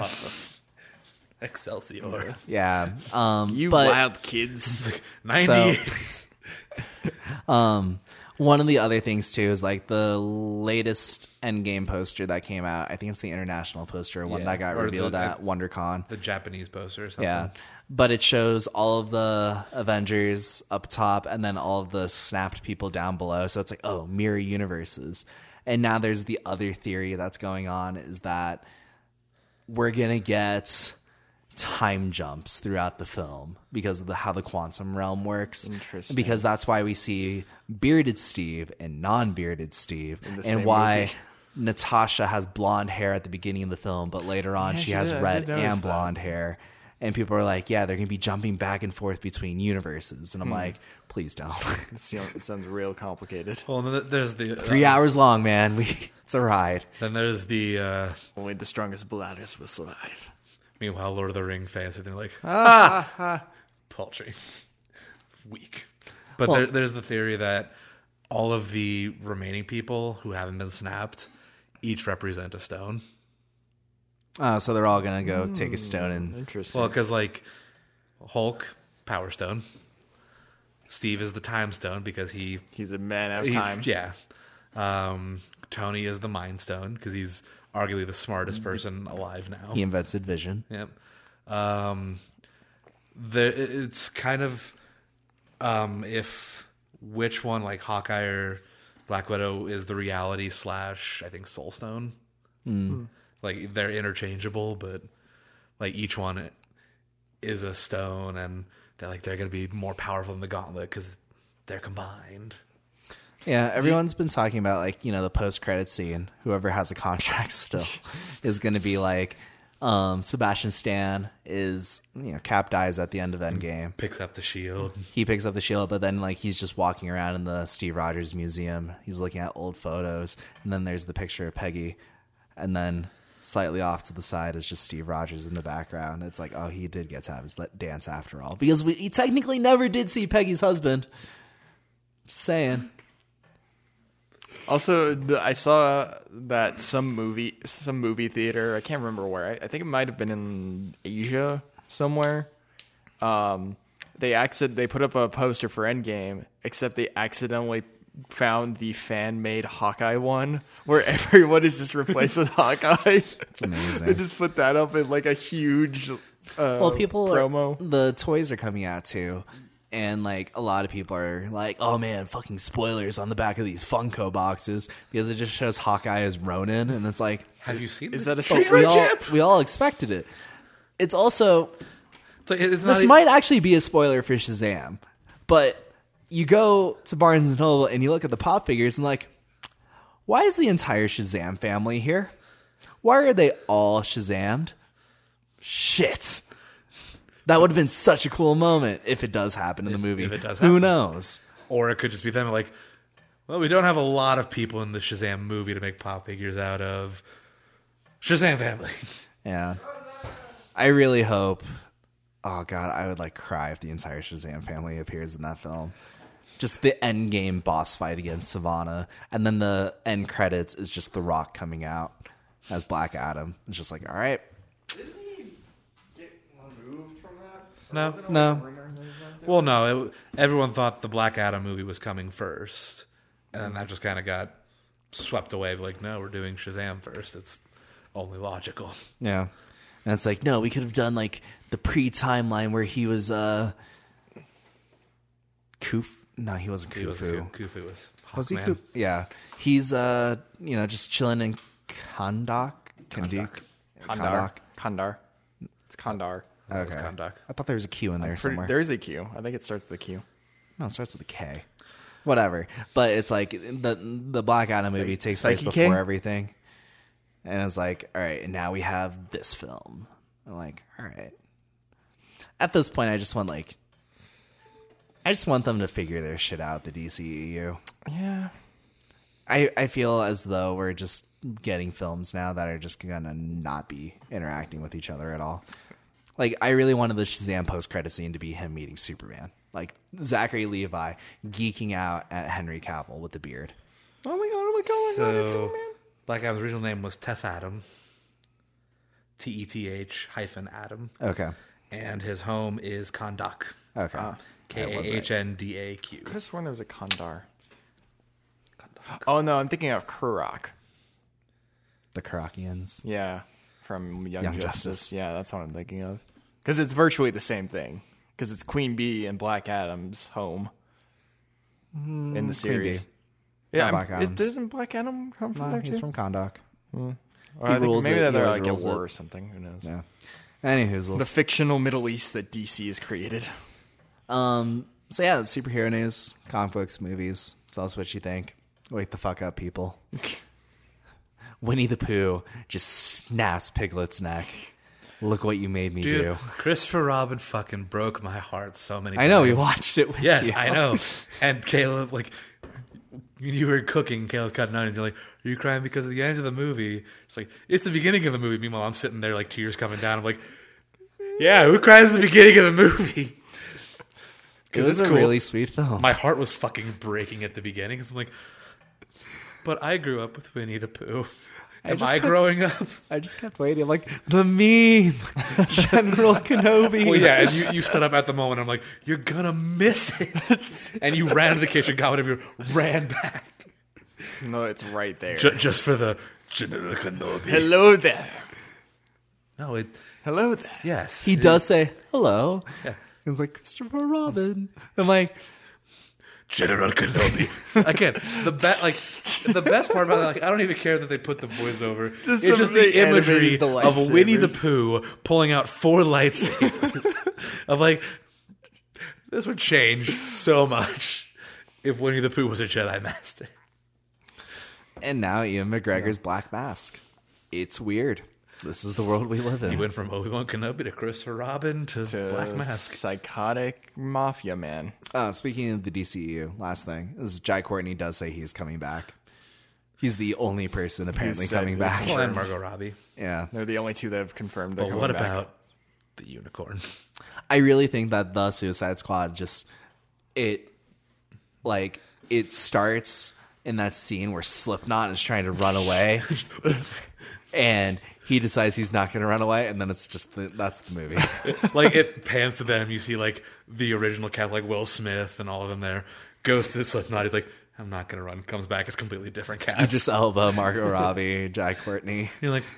Excelsior. Yeah. Um, You but, wild kids. ninety-eight. Um, one of the other things too is like the latest Endgame poster that came out. I think it's the international poster, one Yeah, that got or revealed the- at WonderCon. The Japanese poster or something. Yeah, but it shows all of the Avengers up top and then all of the snapped people down below. So it's like, oh, mirror universes. And now there's the other theory that's going on is that we're gonna get time jumps throughout the film because of the, how the quantum realm works. Interesting. Because that's why we see bearded Steve and non-bearded Steve, the and same why Natasha has blonde hair at the beginning of the film, but later on Yeah, she she has did- I red did notice and that. blonde hair. And people are like, yeah, they're going to be jumping back and forth between universes. And I'm like, please don't. It sounds- it sounds real complicated. Well, and then there's the Three uh, hours long, man. We It's a ride. Then there's the uh, Only the strongest bladders will survive. meanwhile Lord of the Ring fans are like, ah, paltry, weak. But Well- there, there's the theory that all of the remaining people who haven't been snapped each represent a stone. Uh, so they're all going to go take a stone and Interesting. Well, because like Hulk, Power Stone. Steve is the Time Stone because he, He's a man out of he- time. yeah. Um, Tony is the Mind Stone because he's arguably the smartest person alive now. he invented vision. Yep. Um, the it's kind of um, if which one like Hawkeye or Black Widow is the reality slash I think Soul Stone. Mm. Like they're interchangeable, but like each one is a stone, and they're like they're gonna be more powerful than the Gauntlet because they're combined. Yeah, everyone's been talking about, like, you know, the post-credit scene. Whoever has a contract still is going to be like, um, Sebastian Stan is, you know, Cap dies at the end of Endgame. Picks up the shield. He picks up the shield, but then, like, he's just walking around in the Steve Rogers Museum. He's looking at old photos, and then there's the picture of Peggy, and then slightly off to the side is just Steve Rogers in the background. It's like, oh, he did get to have his let- dance after all, because we he technically never did see Peggy's husband. Just saying. Also, the- I saw that some movie, some movie theater. I can't remember where. I, I think it might have been in Asia somewhere. Um, they accident they put up a poster for Endgame, except they accidentally found the fan-made Hawkeye one, where everyone is just replaced with Hawkeye. It's amazing. They just put that up in like a huge uh, Well, people promo. the toys are coming out too, and like a lot of people are like, "Oh man, fucking spoilers on the back of these Funko boxes," because it just shows Hawkeye as Ronin, and it's like, Have you seen? Is the- that a but secret? we all chip? we all expected it. It's also It's like, it's not this e- might actually be a spoiler for Shazam, but you go to Barnes and Noble and you look at the pop figures and like, why is the entire Shazam family here? Why are they all Shazammed? Shit. That would have been such a cool moment if it does happen in the movie. if it does Who happen. knows? Or it could just be them like, well, we don't have a lot of people in the Shazam movie to make pop figures out of. Shazam family. Yeah. I really hope. Oh god, I would like cry if the entire Shazam family appears in that film. Just the end game boss fight against Savannah, and then the end credits is just The Rock coming out as Black Adam. It's just like, all right, Didn't he get removed from that? No. Was it a No. rumor that he was on? Well, no, it, everyone thought the Black Adam movie was coming first, and then that just kind of got swept away. Like, no, we're doing Shazam first. It's only logical. yeah. And it's like, no, we could have done like the pre-timeline where he was uh, Kuf. No, he wasn't He was Khufu. Khufu was Was he Hawkman. Khufu? Yeah, he's uh, you know, just chilling in Kandak, Kandak, Kandar. Kandar. It's Kandar. That was Okay. Kahndaq. I thought there was a Q in there Pretty- somewhere. there is a Q. I think it starts with a Q. No, it starts with a K. Whatever. But it's like the the Black Adam movie takes place Psyche before K? everything. And it's like, all right, and now we have this film. I'm like, all right. At this point, I just want like, I just want them to figure their shit out, the D C E U. Yeah. I, I feel as though we're just getting films now that are just gonna not be interacting with each other at all. Like, I really wanted the Shazam post-credit scene to be him meeting Superman. Like, Zachary Levi geeking out at Henry Cavill with the beard. Oh my god, oh my god, oh my god, it's So, Superman. Black Adam's original name was Teth Adam. T E T H hyphen Adam. Okay. And his home is Kahndaq. Okay. K A H N D A Q. I could have sworn there was a Kandar. Oh no, I'm thinking of Kurok. The Karakians. Yeah, from Young, Young Justice. Justice. Yeah, that's what I'm thinking of. Because it's virtually the same thing. Because it's Queen Bee and Black Adam's home in the series. Bee. Yeah, Not Black I'm- is- Adam's. doesn't Black Adam come from No, there he's too? from Kahndaq. Or he I think rules maybe it. He they're always like at rules war it. or something. Who knows? Yeah. Anywhoozles. The fictional Middle East that D C has created. Um. So yeah, superhero news, comic books, movies. Tell us what you think. Wake the fuck up, people. Winnie the Pooh just snaps Piglet's neck. Look what you made me Dude, do. Christopher Robin fucking broke my heart so many times. I know we watched it with Yes, you. I know. And Kayla, like, you were cooking, Kayla's cutting onions, you're like, are you crying because of the end of the movie? It's like, it's the beginning of the movie. Meanwhile, I'm sitting there, like, tears coming down. I'm like, yeah, who cries at the beginning of the movie? It was it's a cool. really sweet film. My heart was fucking breaking at the beginning because I'm like, but I grew up with Winnie the Pooh. Am just I kept- growing up? I just kept waiting. I'm like, the meme, General Kenobi. Well, yeah, and you, you stood up at the moment. I'm like, you're gonna miss it, and you ran to the kitchen, got whatever, you ran back, No, it's right there. just, just for the General Kenobi. Hello there. No, it. Hello there. Yes, He does say hello. Yeah. It's like Christopher Robin. I'm like, General Kenobi. Again, the best, like the best part about it, like I don't even care that they put the voiceover. Just it's some- just the they imagery animated the of Winnie the lightsabers. Pooh pulling out four lightsabers. Of like, this would change so much if Winnie the Pooh was a Jedi Master. and now Ian McGregor's Black Mask. It's weird. This is the world we live He in. went from Obi-Wan Kenobi to Christopher Robin to, To Black Mask. Psychotic mafia man. Uh, speaking of the D C E U, last thing is Jai Courtney does say he's coming back. He's the only person apparently said coming he- back. Well, and Margot Robbie. Yeah. They're the only two that have confirmed they're But coming what back. about the unicorn? I really think that the Suicide Squad just it like it starts in that scene where Slipknot is trying to run away and he decides he's not going to run away, and then it's just the, that's the movie. Like it pans to them, you see like the original cast, like Will Smith and all of them there. Goes to Slipknot, he's like, I'm not gonna run. Comes back, it's completely different cast. Idris Elba, Margot Robbie, Jai Courtney. You're like,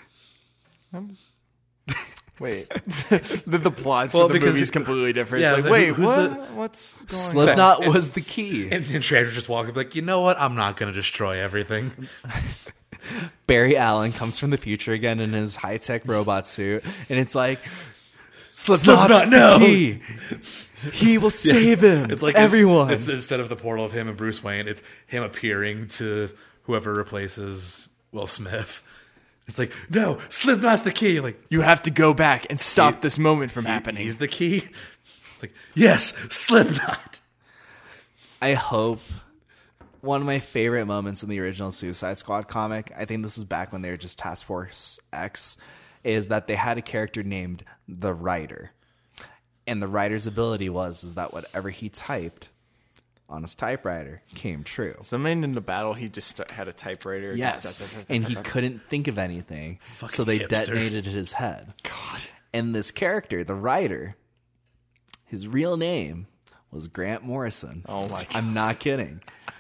Wait, the, the plot Well, for the because movie is it- completely different. Yeah, it's I like, was wait, like, who- who's what? the- What's going on? Slipknot And- was the key. and, and Trader just walking up like, you know what? I'm not gonna destroy everything. Barry Allen comes from the future again in his high tech robot suit, and it's like Slipknot's Slipknot, the no! key. He will save him. It's like everyone. It's, instead of the portal of him and Bruce Wayne, it's him appearing to whoever replaces Will Smith. It's like, no, Slipknot's the key. You're like, You have to go back and stop this moment from happening. he's the key. It's like, yes, Slipknot. I hope one of my favorite moments in the original Suicide Squad comic, I think this was back when they were just Task Force X, is that they had a character named the Writer. And the Writer's ability was is that whatever he typed on his typewriter came true. So in the battle, he just had a typewriter. Yes, just, and he couldn't think of anything, so they hipster. detonated his head. God. And this character, the Writer, his real name was Grant Morrison. Oh my God. I'm not kidding.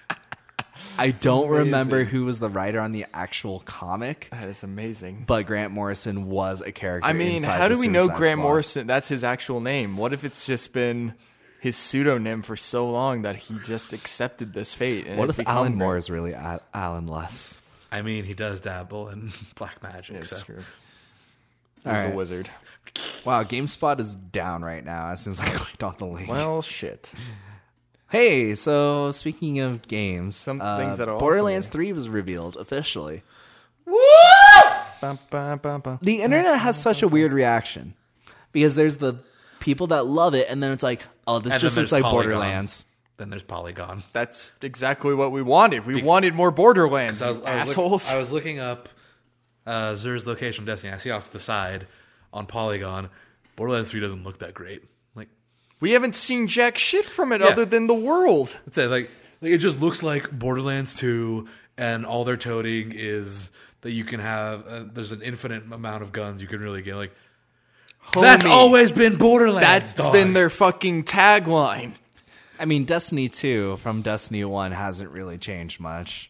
I don't remember who was the writer on the actual comic, That is amazing. but Grant Morrison was a character. I mean, inside how the do we know Suicide Grant Squad. Morrison? That's his actual name. What if it's just been his pseudonym for so long that he just accepted this fate? And What has if become Alan Grant- Moore is really Al- Alan Less? I mean, he does dabble in black magic. It's so. true. All He's right. a wizard. Wow, GameSpot is down right now as soon as I clicked on the link. Well, shit. Hey, so speaking of games, Some uh, things that are also Borderlands there. three was revealed officially. Bum, bum, bum, bum. The internet has such a weird reaction because there's the people that love it, and then it's like, oh, this And just then looks there's like Polygon. Borderlands. Then there's Polygon. That's exactly what we wanted. We wanted more Borderlands, I was, you I was look- assholes. I was looking up uh, Zer's location on Destiny. I see off to the side on Polygon, Borderlands three doesn't look that great. Like, we haven't seen jack shit from it Yeah. other than the world. I'd say like, like it just looks like Borderlands two, and all they're toting is that you can have. Uh, there's an infinite amount of guns you can really get. Like that's Homie, always been Borderlands. That's dog. been their fucking tagline. I mean, Destiny two from Destiny one hasn't really changed much.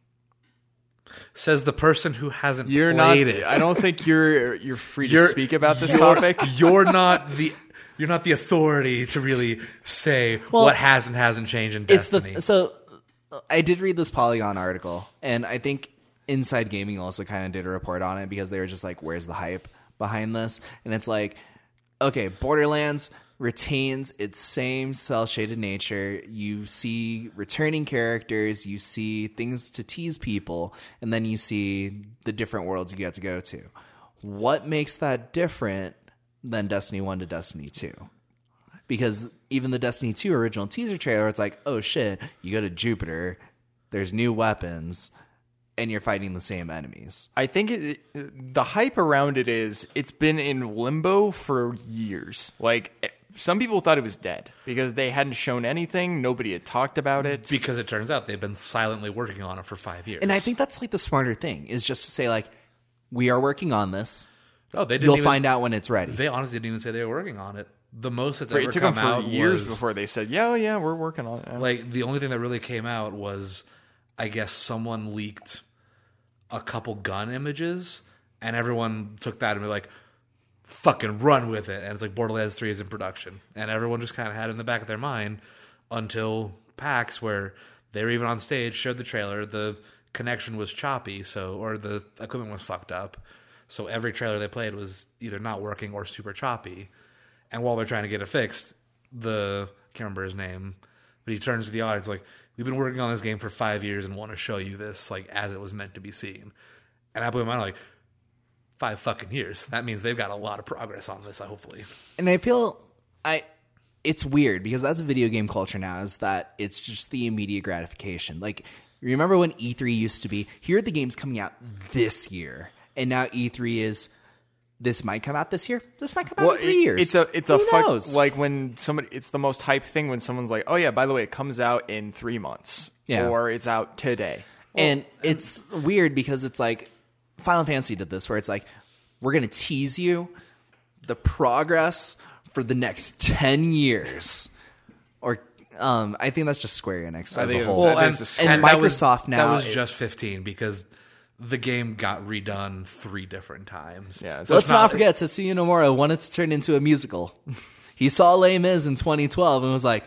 Says the person who hasn't You're not. played it. I don't think you're you're free to You're- speak about this you're- topic. You're not the. You're not the authority to really say Well, what has and hasn't changed in It's Destiny. the so I did read this Polygon article, and I think Inside Gaming also kind of did a report on it because they were just like, "Where's the hype behind this?" And it's like, okay, Borderlands retains its same cel-shaded nature. You see returning characters, you see things to tease people, and then you see the different worlds you get to go to. What makes that different than Destiny one to Destiny two? Because even the Destiny two original teaser trailer, it's like, oh shit, you go to Jupiter, there's new weapons, and you're fighting the same enemies. I think it, it- the hype around it is it's been in limbo for years. Like some people thought it was dead because they hadn't shown anything. Nobody had talked about it. because it turns out they've been silently working on it for five years. And I think that's like the smarter thing, is just to say like, we are working on this. oh, they didn't You'll even, find out when it's ready. They honestly didn't even say they were working on it. The most that's It ever took come them for out years was, before they said, "Yeah, yeah, we're working on it." Like the only thing that really came out was, I guess someone leaked a couple gun images, and everyone took that and be like, "Fucking run with it!" And it's like Borderlands three is in production, and everyone just kind of had it in the back of their mind until PAX, where they were even on stage, showed the trailer. The connection was choppy, so or the equipment was fucked up, so every trailer they played was either not working or super choppy. And while they're trying to get it fixed, the I can't remember his name, but he turns to the audience like, "We've been working on this game for five years and want to show you this like as it was meant to be seen." And I blew my mind like, five fucking years. That means they've got a lot of progress on this. Hopefully, And I feel I it's weird because that's video game culture now, is that it's just the immediate gratification. Like, remember when E three used to be, here are the games coming out this year, and now E three is, this might come out this year, this might come out in three it- years. It's a it's a Who fuck, knows? like when somebody. It's the most hype thing when someone's like, "Oh yeah, by the way, it comes out in three months, Yeah. or it's out today." And it's weird because it's like Final Fantasy did this, where it's like, we're going to tease you the progress for the next ten years. Or um, I think that's just Square Enix I as think a it whole. was- well, that and, is just- and and that was- Microsoft now, that was it- just fifteen because the game got redone three different times. Yeah, so Let's it's not forget, Tetsuya Nomura wanted to turn into a musical. He saw Les Mis in twenty twelve and was like,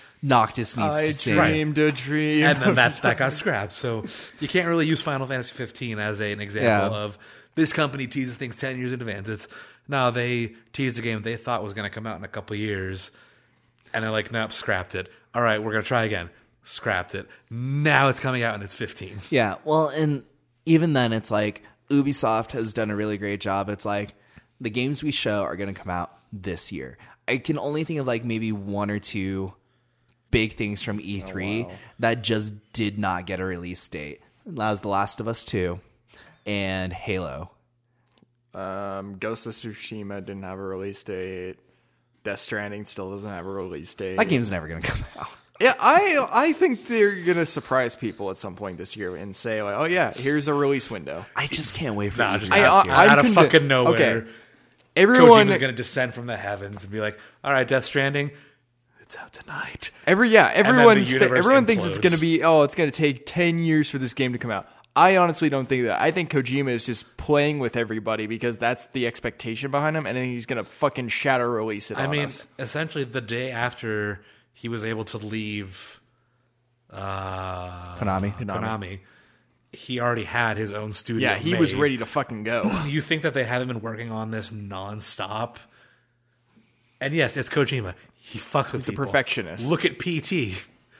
Noctis needs I to sing. dreamed a dream. and then that that got scrapped. So you can't really use Final Fantasy fifteen as a, an example Yeah. of this company teases things ten years in advance. It's no, they teased a game they thought was going to come out in a couple of years, and they're like, nope, scrapped it. All right, we're going to try again. Scrapped it. Now it's coming out and it's fifteen. Yeah, well, and even then, it's like Ubisoft has done a really great job. It's like the games we show are going to come out this year. I can only think of like maybe one or two big things from E three wow. that just did not get a release date. That was The Last of Us two and Halo. Um, Ghost of Tsushima didn't have a release date. Death Stranding still doesn't have a release date. That game's never gonna come out. Yeah, I I think they're gonna surprise people at some point this year and say like, oh yeah, here's a release window. I just can't wait for Nah, E three just this I- year. I- out of couldn't- fucking nowhere. okay. Everyone, Kojima's going to descend from the heavens and be like, all right, Death Stranding, it's out tonight. every yeah, then the everyone's universe everyone thinks implodes. it's gonna be oh, it's gonna take ten years for this game to come out. I honestly don't think that. I think Kojima is just playing with everybody because that's the expectation behind him, and then he's gonna fucking shadow release it. I on mean, us. essentially the day after he was able to leave uh, Konami. Konami, he already had his own studio. yeah, he was made. ready to fucking go. You think that they haven't been working on this nonstop? And yes, it's Kojima. He fucks with He's a people. perfectionist. Look at P T.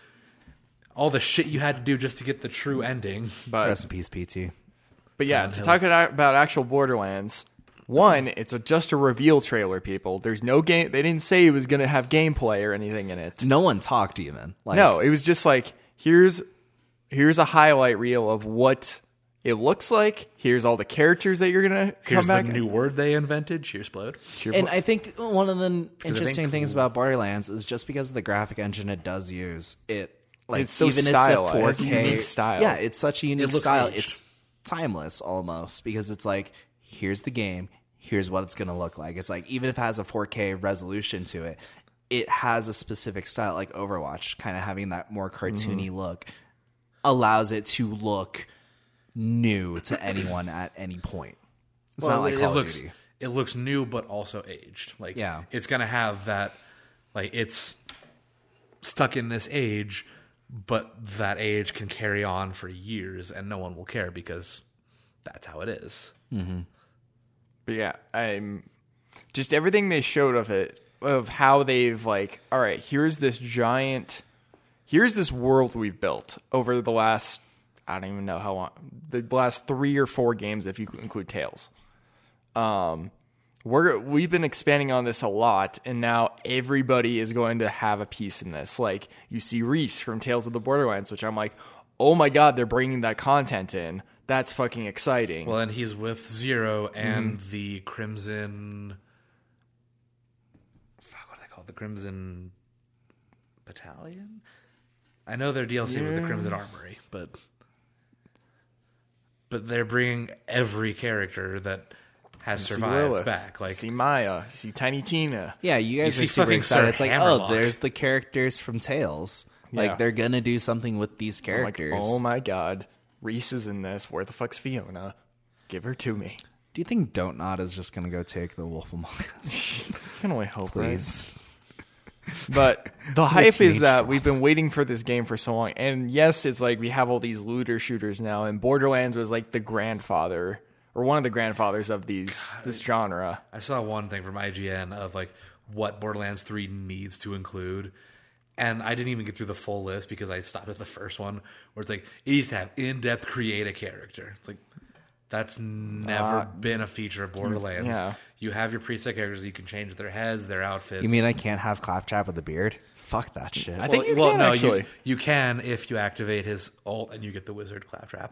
All the shit you had to do just to get the true ending. But Rest in peace, P T. But yeah, Silent to Hills. talk about about actual Borderlands, one, it's a, just a reveal trailer. People, there's no game. They didn't say it was gonna have gameplay or anything in it. No one talked even. Like, No, it was just like here's here's a highlight reel of what it looks like. Here's all the characters that you're gonna Here's come back. the new word they invented. Cheers, Blode. And I think one of the I interesting think- things about Borderlands is just because of the graphic engine it does use, it like It's so even stylized. It it's has a a four K unique style. Yeah, it's such a unique looks style. aged. It's timeless almost because it's like here's the game, here's what it's gonna look like. It's like even if it has a four K resolution to it, it has a specific style like Overwatch, kind of having that more cartoony Mm-hmm. look, allows it to look new to anyone at any point. It's not like it Call looks of Duty. it looks new but also aged. Like Yeah. it's gonna have that. Like it's stuck in this age, but that age can carry on for years, and no one will care because that's how it is. But yeah, I'm just everything they showed of it, of how they've like, all right, here's this giant, here's this world we've built over the last, I don't even know how long, the last three or four games if you include Tales. Um, we're we've been expanding on this a lot, and now everybody is going to have a piece in this. Like you see Reese from Tales of the Borderlands, which I'm like, oh my god, they're bringing that content in. That's fucking exciting. Well, and he's with Zero and the Crimson. Fuck, what are they called? The Crimson Battalion. I know they're D L C with the Crimson Armory, but but they're bringing every character that has see survived Lilith, back. Like you see Maya, you see Tiny Tina. Yeah, you guys You are see super fucking excited. Sir It's like, Hammerlock. oh, there's the characters from Tales. Yeah. Like they're gonna do something with these I'm like, characters. oh my god, Reese is in this. Where the fuck's Fiona? Give her to me. Do you think Don't Nod is just gonna go take the Wolf Among Us? I can only hope, Please. right? But the hype is teenage that drama. we've been waiting for this game for so long. And yes, it's like we have all these looter shooters now, and Borderlands was like the grandfather or one of the grandfathers of these this genre. I saw one thing from I G N of like what Borderlands three needs to include. And I didn't even get through the full list because I stopped at the first one where it's like, it needs to have in-depth create a character. It's like, that's never Uh, been a feature of Borderlands. yeah. You have your preset characters, you can change their heads, their outfits. You mean I can't have Claptrap with a beard? Fuck that shit. I think you well, can, no, actually. You, you can if you activate his ult and you get the wizard Claptrap.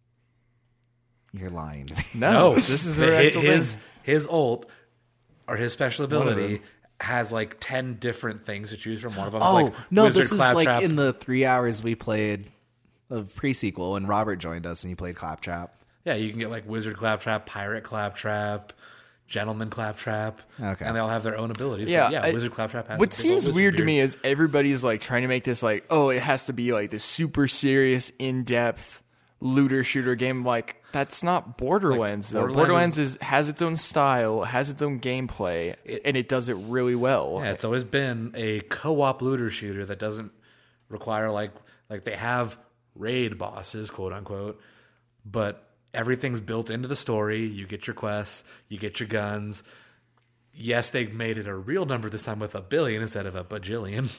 You're lying to me. No, this is Hi- an actual his, thing. his ult or his special of ability them. has like ten different things to choose from. One of them Oh is like no, wizard this is Claptrap. like in the three hours we played of pre-sequel when Robert joined us and he played Claptrap. Yeah, you can get like Wizard Claptrap, Pirate Claptrap, Gentleman Claptrap. Okay. And they all have their own abilities. Yeah, But yeah, I- Wizard Claptrap has What a big seems old wizard weird to beard. me is everybody's like trying to make this like, oh, it has to be like this super serious, in depth looter shooter game. Like that's not Borderlands though. Borderlands Borderlands is, has its own style, has its own gameplay, and it does it really well. Yeah, it's always been a co-op looter shooter that doesn't require like like they have raid bosses, quote unquote, but everything's built into the story. You get your quests, you get your guns. Yes, they made it a real number this time with a billion instead of a bajillion.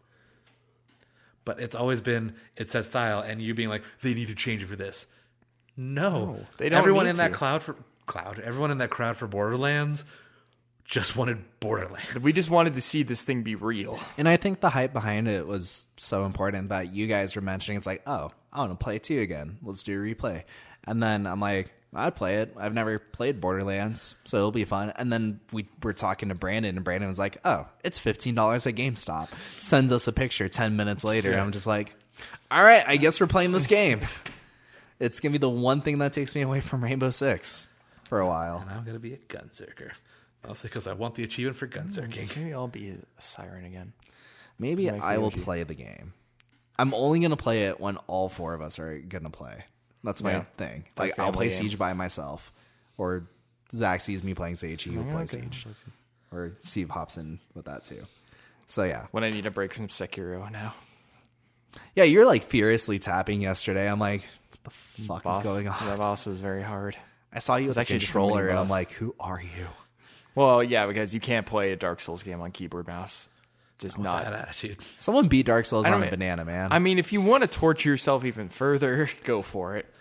But it's always been it's that style, and you being like, they need to change it for this. No, they don't Everyone need in that to. cloud for cloud, everyone in that crowd for Borderlands just wanted Borderlands. We just wanted to see this thing be real. And I think the hype behind it was so important that you guys were mentioning. It's like, oh, I want to play two again. Let's do a replay. And then I'm like, I'd play it. I've never played Borderlands, so it'll be fun. And then we were talking to Brandon, and Brandon was like, oh, it's fifteen dollars at GameStop. Sends us a picture ten minutes later. Yeah. I'm just like, all right, I guess we're playing this game. It's going to be the one thing that takes me away from Rainbow Six for a while. And I'm going to be a gunzerker. Mostly because I want the achievement for gunzerking. Maybe I'll be a siren again. Maybe Mike I will Yoshi. play the game. I'm only going to play it when all four of us are going to play. That's my Yeah. thing. Like Like, I'll play family game. Siege by myself. Or Zach sees me playing Siege, he will Yeah, play okay. Siege. Or Steve hops in with that too. So yeah. When I need a break from Sekiro now. Yeah, you're like furiously tapping yesterday. I'm like, what the fuck Boss, is going on? The boss was very hard. I saw you with a actually just a controller mini and I'm boss. like, who are you? Well, yeah, because you can't play a Dark Souls game on keyboard mouse. Just not. That attitude. Someone beat Dark Souls I on don't a mean- banana, man. I mean, if you want to torture yourself even further, go for it.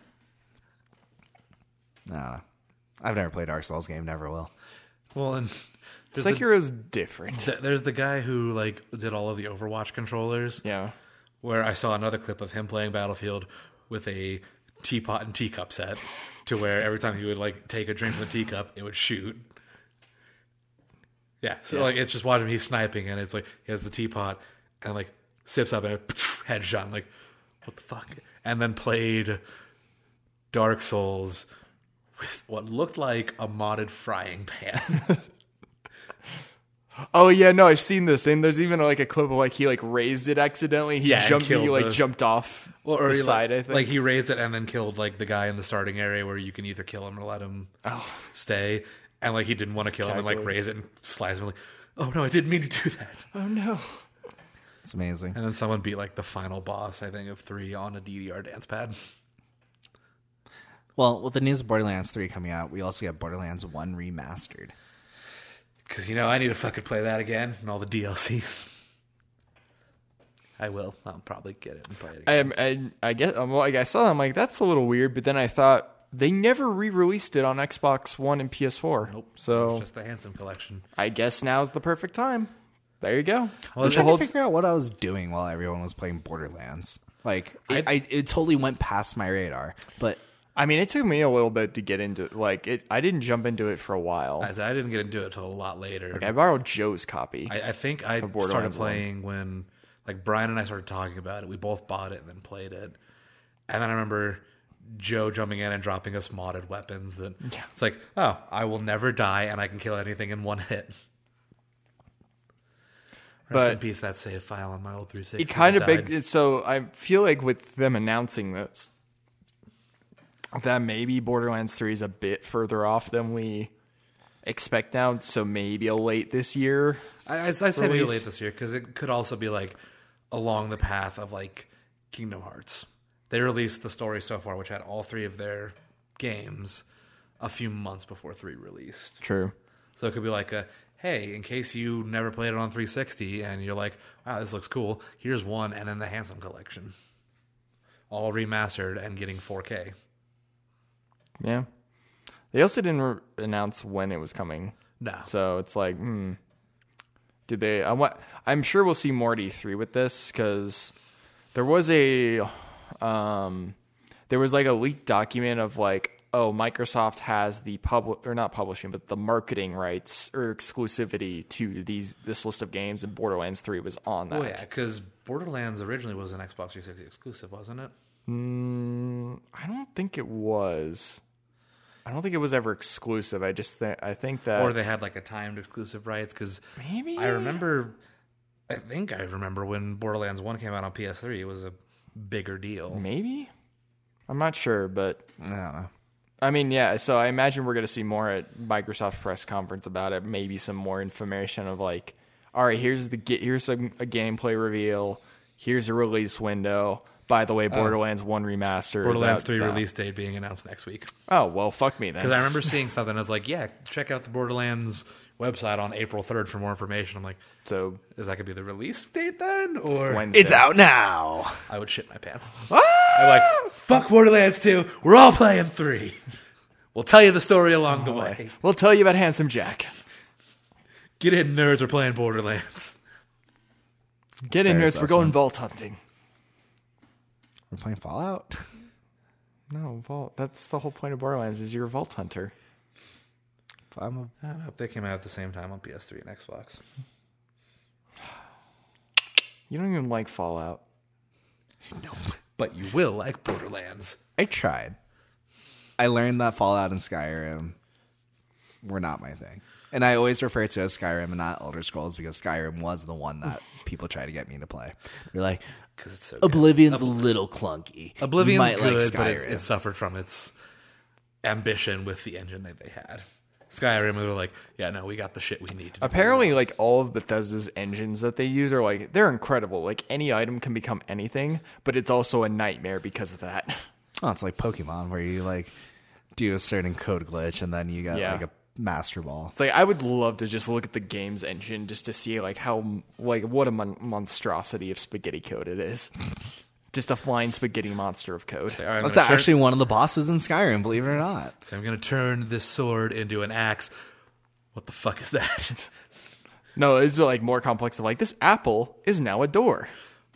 I don't know. I've never played a Dark Souls game, never will. Well, and there's the, Sekiro's different. th- there's the guy who like did all of the Overwatch controllers. Yeah. Where I saw another clip of him playing Battlefield with a teapot and teacup set, to where every time he would like take a drink from the teacup, it would shoot. Yeah, so Yeah. like it's just watching him, he's sniping, and it's like he has the teapot and like sips up and it headshot. I'm like, what the fuck? And then played Dark Souls with what looked like a modded frying pan. Oh yeah, no, I've seen this, and there's even like a clip of like he like raised it accidentally. He Yeah, and jumped, he killed like the- jumped off Well, or the he, side. like, I think. like he raised it and then killed like the guy in the starting area where you can either kill him or let him stay. And like he didn't want to kill him and like calculated. raise it and slice him. Like, oh no, I didn't mean to do that. oh no. It's amazing. And then someone beat like the final boss, I think, of three on a D D R dance pad. Well, with the news of Borderlands three coming out, we also get Borderlands one remastered. Because you know I need to fucking play that again and all the D L Cs. I will. I'll probably get it and play it again. I, I, I guess, um, well, like I saw, I'm like, that's a little weird, but then I thought they never re-released it on Xbox One and P S four. Nope. So It's just the Handsome collection. I guess now's the perfect time. There you go. Well, I was it's- trying whole- to figure out what I was doing while everyone was playing Borderlands. Like, it, I- I, it totally went past my radar. But I mean, it took me a little bit to get into like it. I didn't jump into it for a while. I, I didn't get into it until a lot later. Like, I borrowed Joe's copy. I, I think I started Borderlands one. playing when, like, Brian and I started talking about it. We both bought it and then played it. And then I remember Joe jumping in and dropping us modded weapons that it's like, oh, I will never die and I can kill anything in one hit. Rest But- in peace, that save file on my old three sixty. it kind of died. big. So I feel like with them announcing this, that maybe Borderlands three is a bit further off than we expect now. So maybe a late this year. I, I'd, I'd say maybe release. late this year because it could also be like along the path of like Kingdom Hearts. They released the story so far, which had all three of their games a few months before three released. True. So it could be like a, hey, in case you never played it on three sixty and you're like, wow, this looks cool, here's one, and then the Handsome Collection. All remastered and getting four K. Yeah. They also didn't re- announce when it was coming. No. So it's like, hmm. Did they? I want. I'm sure we'll see more at E three with this because there was a, um, there was like a leaked document of like, oh, Microsoft has the public or not publishing, but the marketing rights or exclusivity to these this list of games, and Borderlands three was on that. Oh, yeah, because Borderlands originally was an Xbox three sixty exclusive, wasn't it? Mm, I don't think it was. I don't think it was ever exclusive. I just think I think that Or they had like a timed exclusive rights because maybe I remember, I think I remember when Borderlands one came out on P S three, it was a bigger deal. maybe. I'm not sure, but I don't know. I mean, yeah. So I imagine we're going to see more at Microsoft press conference about it. Maybe some more information of like, all right, here's the ga- here's a, a gameplay reveal. Here's a release window. By the way, Borderlands one remaster. is Borderlands out three now. release date being announced next week. Oh well, fuck me then. Because I remember seeing something, I was like, yeah, check out the Borderlands website on April third for more information. I'm like, So is that going to be the release date then? Or Wednesday. It's out now. I would shit my pants. Ah! I'm like, fuck Borderlands two. We're all playing three. We'll tell you the story along the way. We'll tell you about Handsome Jack. Get in, nerds. We're playing Borderlands. Get in, fair nerds. We're going assessment. vault hunting. We're playing Fallout. No, vault. That's the whole point of Borderlands is you're a vault hunter. I'm a, I don't know. They came out at the same time on P S three and Xbox. You don't even like Fallout. No, but you will like Borderlands. I tried. I learned that Fallout and Skyrim were not my thing. And I always refer to it as Skyrim and not Elder Scrolls because Skyrim was the one that people try to get me to play. They're like, Because it's so good. Oblivion's a little clunky. You Oblivion's might good, like but it, Skyrim. it suffered from its ambition with the engine that they had. Skyrim, we were like, yeah, no, we got the shit we need to do. Apparently, like all of Bethesda's engines that they use are like they're incredible. Like any item can become anything, but it's also a nightmare because of that. Oh, it's like Pokemon where you like do a certain code glitch and then you got Yeah. like a Master Ball. It's like I would love to just look at the game's engine just to see like how like what a mon- monstrosity of spaghetti code it is. Just a flying spaghetti monster of code. All right, I'm That's gonna turn- actually one of the bosses in Skyrim, believe it or not. So I'm going to turn this sword into an axe. What the fuck is that? No, it's like more complex of like this apple is now a door.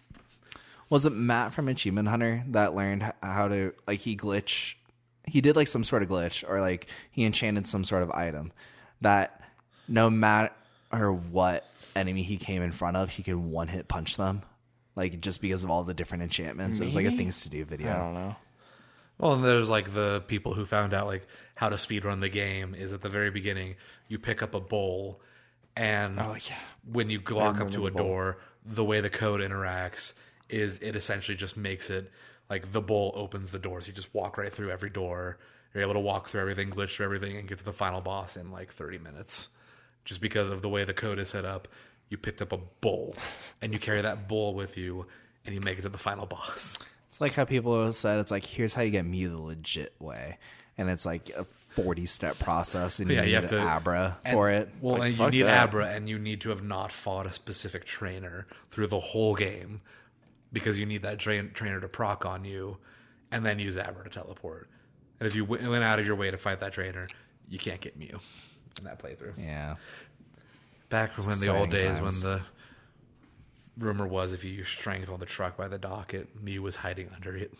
Was it Matt from Achievement Hunter that learned h- how to like he glitch? He did like some sort of glitch or like he enchanted some sort of item that no matter what enemy he came in front of, he could one hit punch them. Like just because of all the different enchantments. It was like a Me? things to do video. I don't know. Well, and there's like the people who found out like how to speedrun the game is at the very beginning, you pick up a bowl and Oh yeah. when you walk up remember to a the bowl. door, the way the code interacts is it essentially just makes it like the bowl opens the doors. You just walk right through every door. You're able to walk through everything, glitch through everything, and get to the final boss in like thirty minutes. Just because of the way the code is set up, you picked up a bowl and you carry that bowl with you and you make it to the final boss. It's like how people have said it's like here's how you get Mew the legit way. And it's like a forty step process and you Yeah, need you have an to Abra and- for it. Well, Like, and you fuck need that. Abra, and you need to have not fought a specific trainer through the whole game because you need that tra- trainer to proc on you, and then use Abra to teleport. And if you w- went out of your way to fight that trainer, you can't get Mew in that playthrough. Yeah. Back from when the old exciting days times. when the rumor was if you use strength on the truck by the dock, it Mew was hiding under it.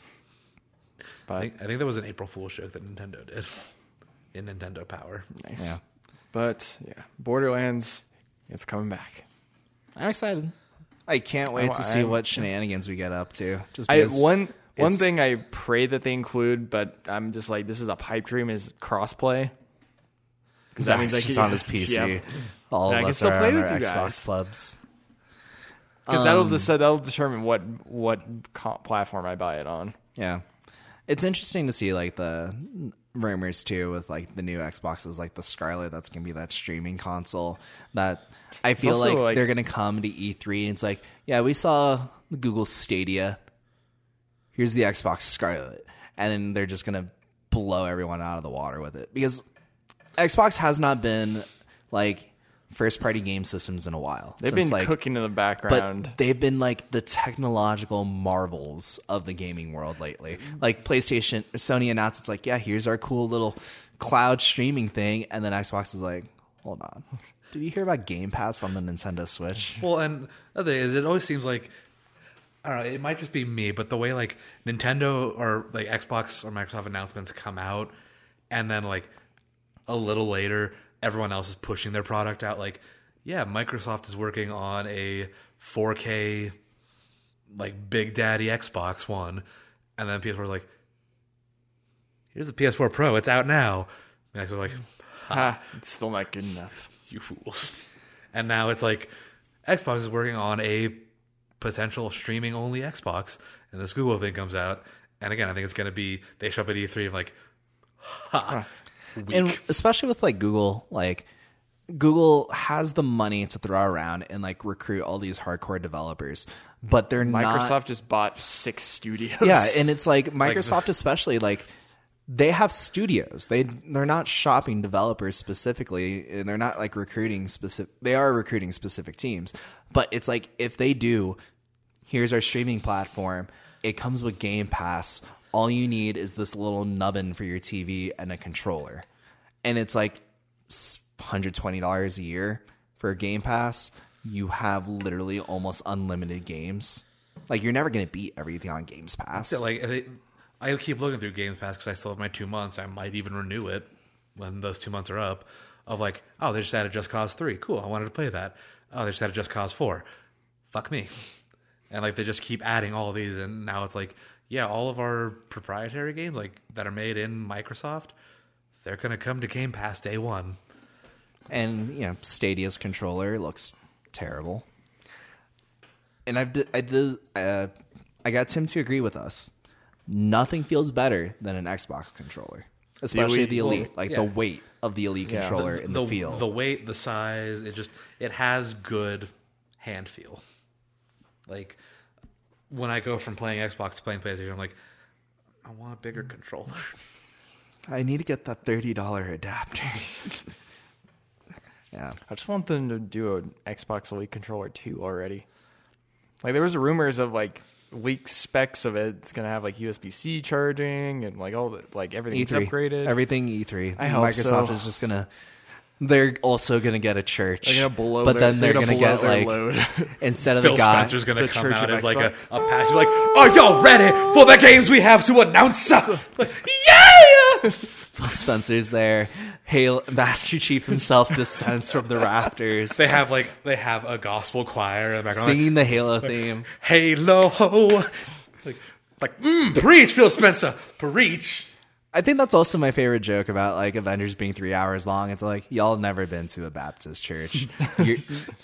I But think, I think that was an April Fool's joke that Nintendo did in Nintendo Power. nice. Yeah. But yeah, Borderlands, it's coming back. I'm excited. I can't wait I- to see I- what shenanigans we get up to. Just I because one one it's- thing I pray that they include, but I'm just like this is a pipe dream is crossplay. Because Zach's just on his P C. Yeah. All And I of can us still are play on with our you Xbox guys. clubs. Because that'll Um, just that'll determine what what co- platform I buy it on. Yeah. It's interesting to see like the rumors too with like the new Xboxes, like the Scarlet that's gonna be that streaming console that I feel also, like, like- they're gonna come to E three and it's like, yeah, we saw the Google Stadia. Here's the Xbox Scarlet. And then they're just gonna blow everyone out of the water with it. Because Xbox has not been like first party game systems in a while. They've Since, been like, cooking in the but background. they've been like the technological marvels of the gaming world lately. Like PlayStation, Sony announced it's like, yeah, here's our cool little cloud streaming thing, and then Xbox is like, hold on, did you hear about Game Pass on the Nintendo Switch? Well, and the other thing is, it always seems like I don't know. It might just be me, but the way like Nintendo or like Xbox or Microsoft announcements come out, and then like a little later, everyone else is pushing their product out. Like, yeah, Microsoft is working on a four K like Big Daddy Xbox One, and then P S four is like, here's the P S four Pro. It's out now. And Xbox was like, Ha, it's still not good enough. you fools. And now it's like Xbox is working on a potential streaming only Xbox, and this Google thing comes out. And again, I think it's going to be they show up at E three and like, ha, weak. And especially with like Google, like Google has the money to throw around and like recruit all these hardcore developers, but they're Microsoft not. just bought six studios. Yeah, and it's like Like the- Microsoft, especially like they have studios. They they're not shopping developers specifically, and they're not like recruiting specific. They are recruiting specific teams, but it's like if they do, here's our streaming platform. It comes with Game Pass. All you need is this little nubbin for your T V and a controller, and it's like one hundred twenty dollars a year for Game Pass, you have literally almost unlimited games. Like, you're never going to beat everything on Games Pass. Yeah, like they, I keep looking through Game Pass because I still have my two months. I might even renew it when those two months are up. Of like, oh, they just added Just Cause three. Cool, I wanted to play that. Oh, they just added Just Cause four. Fuck me. And like they just keep adding all these, and now it's like, yeah, all of our proprietary games like that are made in Microsoft, they're gonna come to Game Pass day one. And, you know, Stadia's controller looks terrible. And I've d- I did uh, I got Tim to agree with us. Nothing feels better than an Xbox controller, especially the Elite. well, like yeah. the weight of the Elite Yeah. controller in the, the feel. the weight, the size, it just it has good hand feel. Like when I go from playing Xbox to playing PlayStation, I'm like, I want a bigger controller. I need to get that thirty dollar adapter. Yeah. I just want them to do an Xbox Elite controller too already. Like there was rumors of like leaked specs of it. It's gonna have like U S B C charging and like all the like E everything's three. upgraded. Everything E three. I hope Microsoft so. is just gonna. They're also gonna get a church. They're gonna blow but their- then they're, they're gonna, gonna get blow their like load. instead of Phil the guy. Spencer's gonna the come Church out of as like a, Xbox. a passion, like, are y'all ready for the games we have to announce? Like, yeah! Phil Spencer's there. Halo, Master Chief himself descends from the rafters, They have like they have a gospel choir in the background, like, singing the Halo theme. Halo, like like mm, preach, Phil Spencer, preach. I think that's also my favorite joke about like Avengers being three hours long. It's like, y'all never been to a Baptist church. You're,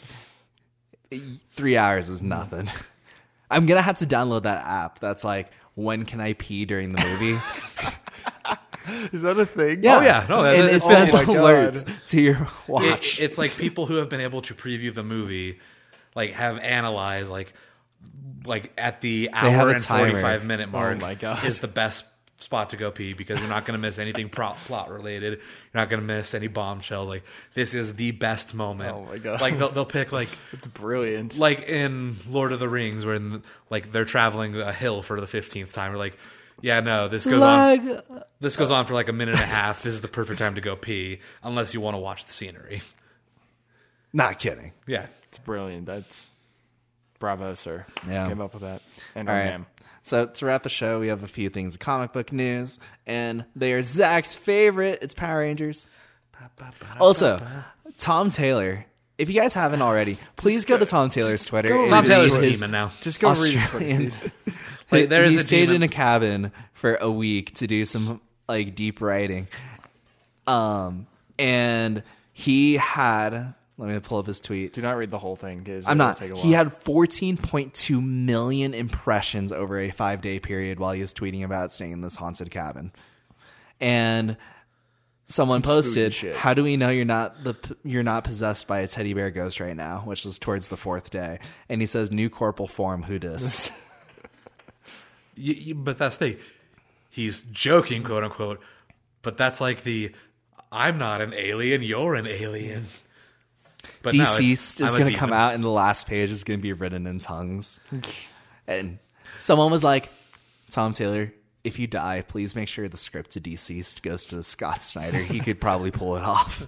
three hours is nothing. I'm gonna have to download that app. That's like, when can I pee during the movie? Is that a thing? Yeah. Oh, yeah. No, that- and that- it oh sends my God. alerts to your It, watch. it's like people who have been able to preview the movie, like have analyzed like like at the have hour a and timer. forty five minute mark my God. is the best spot to go pee because you're not going to miss anything prop plot related. You're not going to miss any bombshells. Like this is the best moment. Oh my God. Like they'll they'll pick like It's brilliant. like in Lord of the Rings when like they're traveling a hill for the fifteenth time. We're like, yeah, no, this goes on. Lag. This goes on for like a minute and a half. This is the perfect time to go pee, unless you want to watch the scenery. Not kidding. Yeah. It's brilliant. That's bravo, sir. Yeah. Came up with that. And All our right. ma'am. So to wrap the show, we have a few things of comic book news, and they are Zach's favorite. It's Power Rangers. Also, Tom Taylor. If you guys haven't already, please go to Tom Taylor's Twitter. go and Tom read Taylor's read a his demon now. Just go read Australian. it. Like, there is he a stayed demon. in a cabin for a week to do some like deep writing. Um, and he had. Let me pull up his tweet. Do not read the whole thing because I'm not. He had fourteen point two million impressions over a five day period while he was tweeting about staying in this haunted cabin. And someone Some spooky posted, shit. "How do we know you're not the you're not possessed by a teddy bear ghost right now?" Which was towards the fourth day. And he says, "New corporal form, who dis?" Y- y- but that's the thing. He's joking, quote unquote. But that's like the I'm not an alien, you're an alien. But no, it's, Deceased is I'm a going to come demon. out, and the last page is going to be written in tongues. And someone was like, "Tom Taylor, if you die, please make sure the script to Deceased goes to Scott Snyder. He could probably pull it off."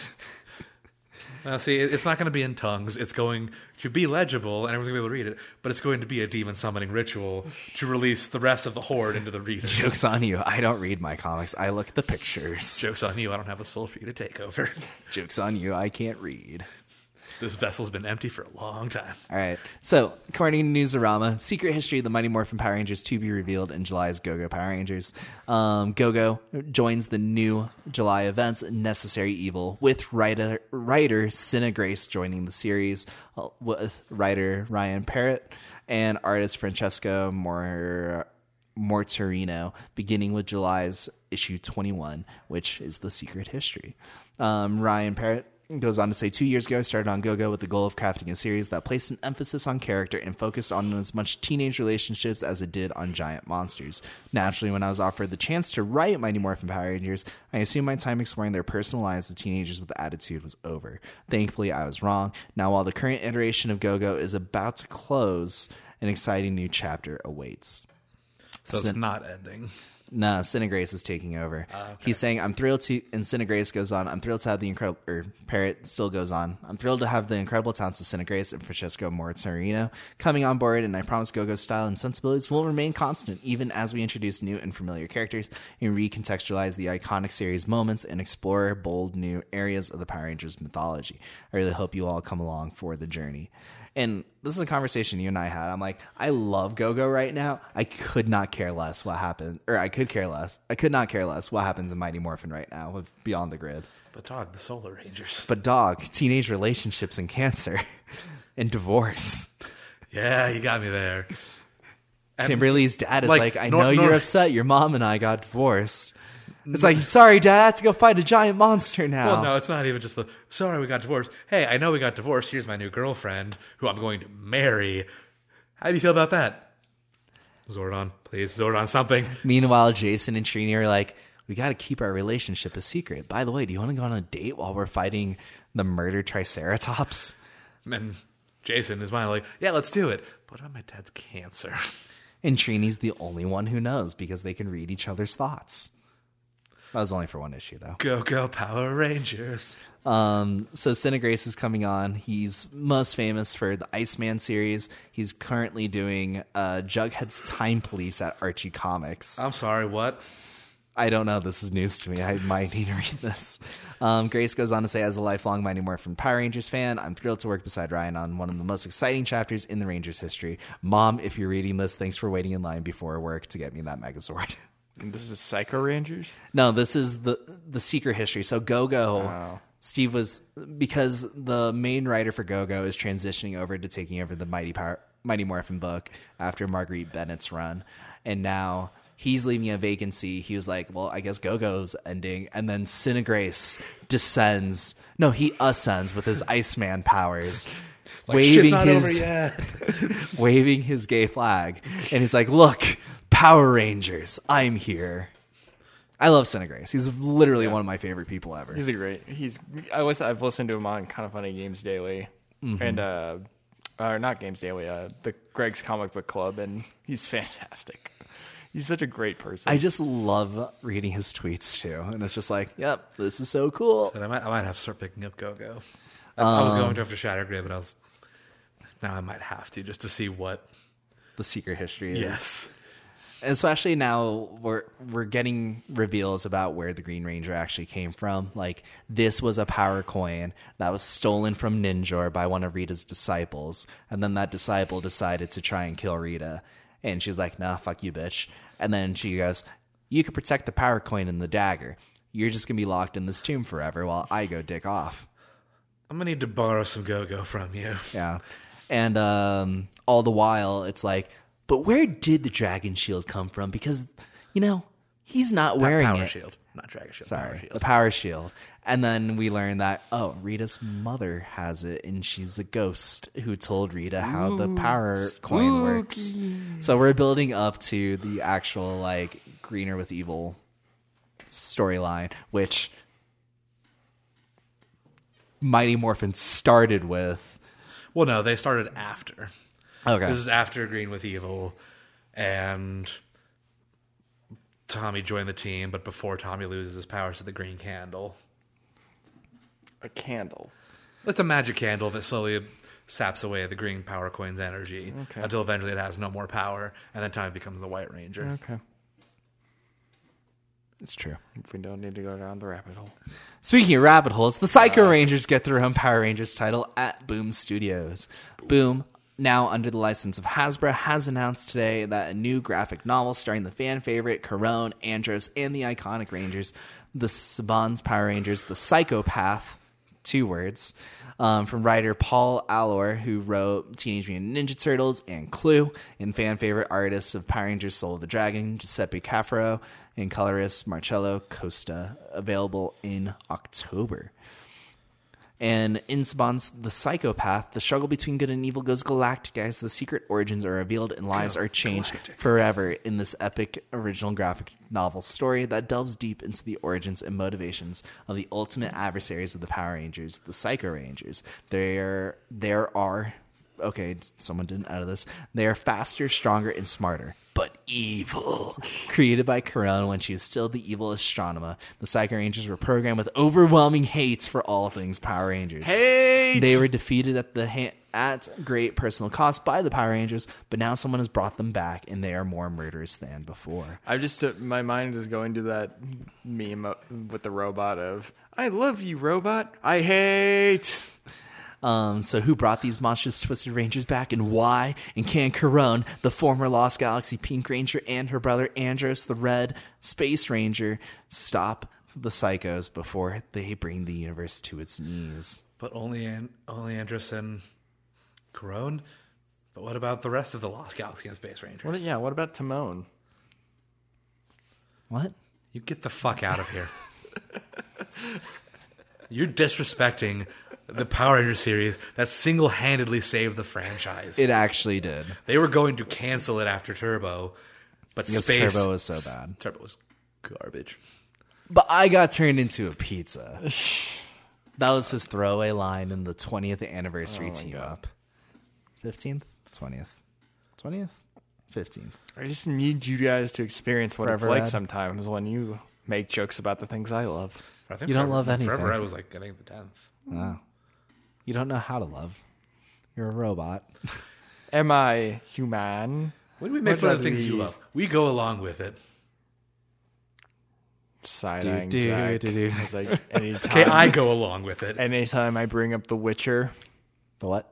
Now, see, it- it's not going to be in tongues. It's going to be legible, and everyone's going to be able to read it. But it's going to be a demon summoning ritual to release the rest of the horde into the readers. Joke's on you. I don't read my comics. I look at the pictures. Joke's on you. I don't have a soul for you to take over. Joke's on you. I can't read. This vessel's been empty for a long time. All right. So, according to Newsarama, Secret History of the Mighty Morphin Power Rangers to be revealed in July's Go-Go Power Rangers. Um, Go-Go joins the new July events, Necessary Evil, with writer, writer Cinna Grace joining the series, uh, with writer Ryan Parrott and artist Francesco Mor- Mortarino, beginning with July's issue twenty-one, which is the Secret History. Um, Ryan Parrott goes on to say, two years ago, I started on Go-Go with the goal of crafting a series that placed an emphasis on character and focused on as much teenage relationships as it did on giant monsters. Naturally, when I was offered the chance to write Mighty Morphin Power Rangers, I assumed my time exploring their personal lives of teenagers with attitude was over. Thankfully, I was wrong. Now, while the current iteration of Go-Go is about to close, an exciting new chapter awaits. So So- it's not ending. Nah, Cinegrace is taking over. Uh, okay. He's saying, I'm thrilled to, and Cinegrace goes on, I'm thrilled to have the incredible, or Parrot still goes on, I'm thrilled to have the incredible talents of Cinegrace and Francesco Mortarino coming on board, and I promise Go-Go's style and sensibilities will remain constant, even as we introduce new and familiar characters and recontextualize the iconic series moments and explore bold new areas of the Power Rangers mythology. I really hope you all come along for the journey. And this is a conversation you and I had. I'm like, I love Go-Go right now. I could not care less what happened, or I could care less. I could not care less what happens in Mighty Morphin right now with Beyond the Grid. But dog, the Solar Rangers. But dog, teenage relationships and cancer and divorce. Yeah, you got me there. And Kimberly's dad is like, like, I nor- know nor- you're upset. Your mom and I got divorced. It's like, sorry, Dad, I have to go fight a giant monster now. Well, no, it's not even just the, sorry, we got divorced. Hey, I know we got divorced. Here's my new girlfriend who I'm going to marry. How do you feel about that? Zordon, please, Zordon, something. Meanwhile, Jason and Trini are like, we got to keep our relationship a secret. By the way, do you want to go on a date while we're fighting the murdered Triceratops? And Jason is mine like, yeah, let's do it. What about my dad's cancer? And Trini's the only one who knows because they can read each other's thoughts. That was only for one issue, though. Go, go, Power Rangers. Um, so Cinegrace is coming on. He's most famous for the Iceman series. He's currently doing uh, Jughead's Time Police at Archie Comics. I'm sorry, what? I don't know. This is news to me. I might need to read this. Um, Grace goes on to say, as a lifelong Mighty Morphin Power Rangers fan, I'm thrilled to work beside Ryan on one of the most exciting chapters in the Rangers history. Mom, if you're reading this, thanks for waiting in line before work to get me that Megazord. And this is Psycho Rangers? No, this is the the secret history. So Go-Go, Oh. Steve was, because the main writer for Go-Go is transitioning over to taking over the Mighty Power, Mighty Morphin book after Marguerite Bennett's run. And now he's leaving a vacancy. He was like, well, I guess Go-Go's ending. And then Cinegrace descends. No, he ascends with his Iceman powers. Like, shit's waving not his over yet. waving his gay flag. And he's like, look, Power Rangers, I'm here. I love Cinegrace. He's literally Yeah. one of my favorite people ever. He's a great. He's. I was. I've listened to him on Kind of Funny Games Daily, Mm-hmm. and uh, or not Games Daily. Uh, the Greg's Comic Book Club, and he's fantastic. He's such a great person. I just love reading his tweets too, and it's just like, yep, this is so cool. And I might, I might have to start picking up Go Go. I, I was going to after Shattergrid, but I was. Now I might have to just to see what. The secret history is. Yes. Especially now we're we're getting reveals about where the Green Ranger actually came from. Like, this was a power coin that was stolen from Ninjor by one of Rita's disciples, and then that disciple decided to try and kill Rita, and she's like, nah, fuck you, bitch. And then she goes, you could protect the power coin and the dagger. You're just gonna be locked in this tomb forever while I go dick off. I'm gonna need to borrow some Go Go from you. Yeah. And um, all the while, it's like, but where did the dragon shield come from? Because, you know, he's not wearing Power it. Shield, not Dragon Shield. Sorry, Power Shield. the power shield. And then we learn that, oh, Rita's mother has it, and she's a ghost who told Rita how the power coin works. So we're building up to the actual, like, Greener with Evil storyline, which Mighty Morphin started with. Well, no, they started after. Okay. This is after Green with Evil, and Tommy joined the team, but before Tommy loses his powers to the Green Candle. a candle. It's a magic candle that slowly saps away the Green Power Coin's energy Okay. until eventually it has no more power, and then Tommy becomes the White Ranger. Okay. It's true. If we don't need to go down the rabbit hole. Speaking of rabbit holes, the Psycho Rangers get their own Power Rangers title at Boom Studios. Boom, now under the license of Hasbro, has announced today that a new graphic novel starring the fan favorite Corone, Andros, and the iconic Rangers, the Saban's Power Rangers, the Psychopath, two words, um, from writer Paul Allor, who wrote Teenage Mutant Ninja Turtles and Clue, and fan favorite artists of Power Rangers Soul of the Dragon, Giuseppe Caffaro, and colorist Marcello Costa, available in October. And in Saban's The Psychopath, the struggle between good and evil goes galactic as the secret origins are revealed and lives are changed forever in this epic original graphic novel story that delves deep into the origins and motivations of the ultimate adversaries of the Power Rangers, the Psycho Rangers. There, there are okay, someone didn't edit this. They are faster, stronger, and smarter, but evil. Created by Corone when she was still the evil Astronema, the Psycho Rangers were programmed with overwhelming hates for all things Power Rangers. Hate! They were defeated at the ha- at great personal cost by the Power Rangers, but now someone has brought them back, and they are more murderous than before. I just uh, my mind is going to that meme uh, with the robot of "I love you, robot. I hate." Um, so who brought these monstrous Twisted Rangers back and why? And can Corone, the former Lost Galaxy Pink Ranger, and her brother Andros, the Red Space Ranger, stop the Psychos before they bring the universe to its knees? But only An- only Andros and Corone. But what about the rest of the Lost Galaxy and Space Rangers? What, yeah, what about Timon? What? You get the fuck out of here. You're disrespecting the Power Ranger series that single-handedly saved the franchise. It actually did. They were going to cancel it after Turbo, but Because Space Turbo was so bad. Turbo was garbage. But I got turned into a pizza. That was his throwaway line in the twentieth anniversary team up. fifteenth? twentieth. twentieth? fifteenth. I just need you guys to experience what Forever it's like Red. sometimes when you make jokes about the things I love. I think You don't Forever- love anything. Forever Red was like, I think, the tenth. Oh. You don't know how to love. You're a robot. Am I human? When do we make What fun of are the things you these? love? We go along with it. Side-eyeing Do, do, Zach. do, do. It's like anytime, Okay, I go along with it. anytime I bring up The Witcher, The what?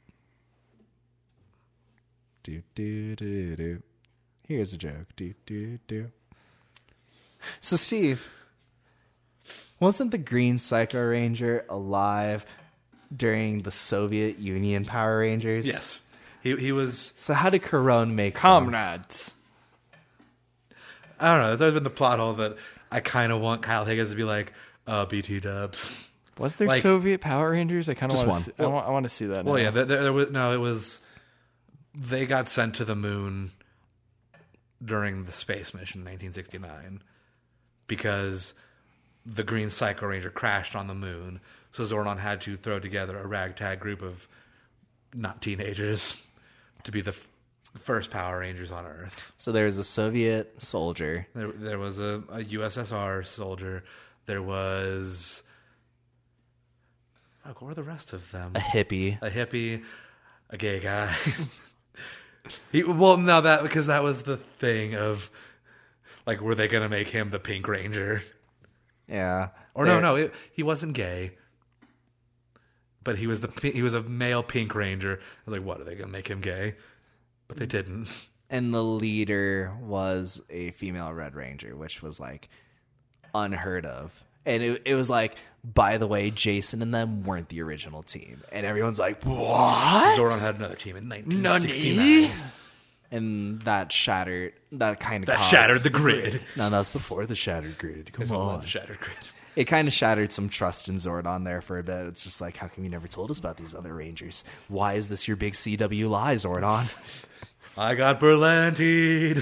Do, do, do, do. Here's a joke. Do, do, do. So, Steve, wasn't the Green Psycho Ranger alive during the Soviet Union Power Rangers? Yes. He he was, So how did Corone make them? comrades. I don't know, it's always been the plot hole that I kind of want Kyle Higgins to be like, uh, B T dubs. Was there Like- Soviet Power Rangers? I kind of Just want one. to. See, I, want, I want to see that. Well, now. yeah, there, there, there was, no, it was, they got sent to the moon during the space mission in nineteen sixty-nine because the Green Psycho Ranger crashed on the moon. So Zordon had to throw together a ragtag group of not teenagers to be the f- first Power Rangers on Earth. So there was a Soviet soldier. There, there was a, a U S S R soldier. There was, fuck, what were the rest of them? A hippie. A hippie, a gay guy. he well, no, that because that was the thing of like, were they gonna make him the Pink Ranger? Yeah. Or There- no, no, it, he wasn't gay, but he was the pi- he was a male Pink Ranger. I was like, what, are they gonna make him gay? But they didn't. And the leader was a female Red Ranger, which was like unheard of. And it, it was like, by the way, Jason and them weren't the original team. And everyone's like, what? Zordon had another team in nineteen sixty-nine. And that shattered, that kind of That caused, shattered the grid. No, that was before the shattered grid. Come The on. shattered grid. It kind of shattered some trust in Zordon there for a bit. It's just like, how come you never told us about these other Rangers? Why is this your big C W lie, Zordon? I got Berlantied.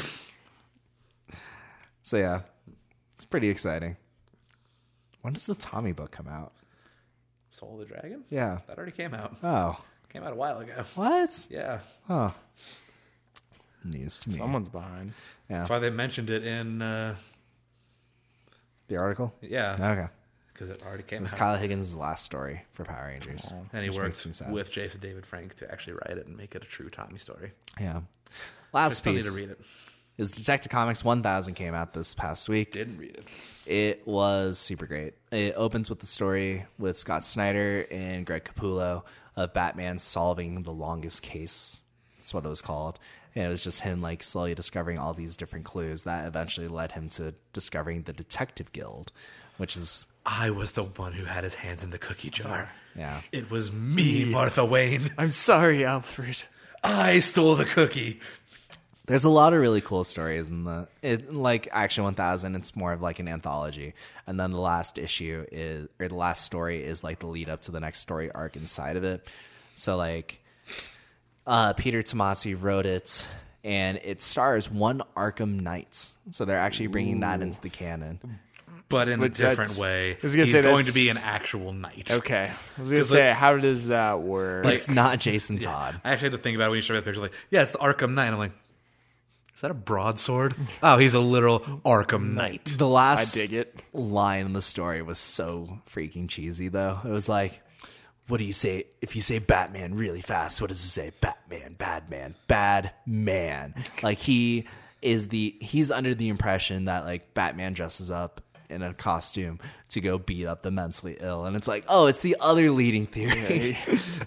So yeah, it's pretty exciting. When does the Tommy book come out? Soul of the Dragon? Yeah. That already came out. Oh. Came out a while ago. What? Yeah. Oh. News to me. Someone's behind. Yeah. That's why they mentioned it in, uh, The article? yeah, Okay. because it already It came was out. Kyle Higgins' last story for Power Rangers. And he which makes worked me sad. with Jason David Frank to actually write it and make it a true Tommy story. Yeah. I Last still need piece to read it. is Detective Comics one thousand came out this past week. Didn't read it. It was super great. It opens with the story with Scott Snyder and Greg Capullo of Batman solving the longest case. That's what it was called. And it was just him like slowly discovering all these different clues that eventually led him to discovering the Detective Guild, which is, I was the one who had his hands in the cookie jar. yeah. It was me, Martha Wayne. I'm sorry, Alfred. I stole the cookie. There's a lot of really cool stories in the it, like Action one thousand. It's more of like an anthology, and then the last issue is or the last story is like the lead up to the next story arc inside of it. So like, uh, Peter Tomasi wrote it, and it stars one Arkham Knight. So they're actually bringing that into the canon. but in But a different that's- way. I was gonna He's say going that's- to be an actual knight. Okay. I was gonna 'Cause, say, like- how does that work? Like- It's not Jason Todd. I actually had to think about it when you showed me the picture. Like, yeah, it's the Arkham Knight. I'm like, is that a broadsword? Oh, he's a literal Arkham Knight. The last I dig it. line in the story was so freaking cheesy, though. It was like, what do you say? If you say Batman really fast, what does it say? Batman, bad man, bad man. Like, he is the, he's under the impression that, like, Batman dresses up in a costume to go beat up the mentally ill. And it's like, oh, it's the other leading theory.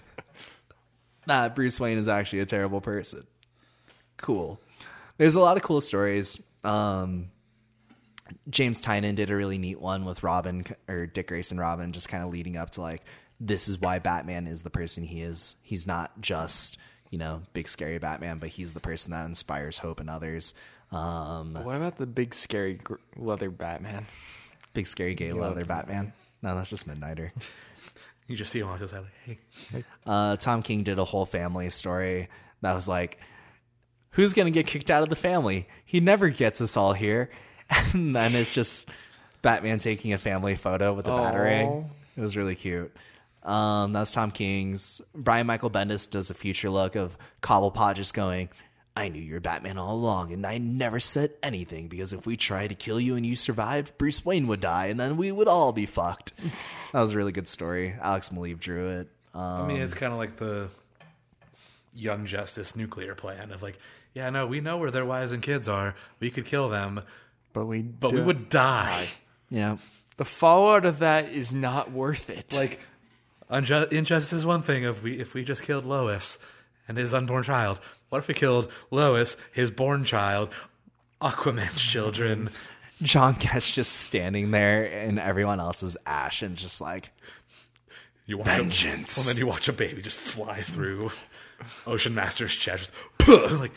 That Bruce Wayne is actually a terrible person. Cool. There's a lot of cool stories. Um, James Tynion did a really neat one with Robin, or Dick Grayson Robin, just kind of leading up to like, this is why Batman is the person he is. He's not just, you know, big scary Batman, but he's the person that inspires hope in others. Um, What about the big scary gr- leather Batman? big scary gay leather Batman. No, that's just Midnighter. You just see him on his side, like, hey, Uh, Tom King did a whole family story that was like, who's going to get kicked out of the family? He never gets us all here. And then it's just Batman taking a family photo with a Aw. batarang. It was really cute. Um, that's Tom King's. Brian Michael Bendis does a future look of Cobblepot just going, I knew you were Batman all along, and I never said anything, because if we tried to kill you and you survived, Bruce Wayne would die, and then we would all be fucked. That was a really good story. Alex Maleev drew it. Um, I mean, it's kind of like the Young Justice nuclear plan of like, yeah, no, we know where their wives and kids are. We could kill them, But we but we don't- would die. yeah. The fallout of that is not worth it. Like, unju- injustice is one thing. If we if we just killed Lois and his unborn child, what if we killed Lois, his born child, Aquaman's children? John Kent's just standing there in everyone else's ash and just like, You watch Vengeance. A, well, then you watch a baby just fly through Ocean Master's chest. Just, like,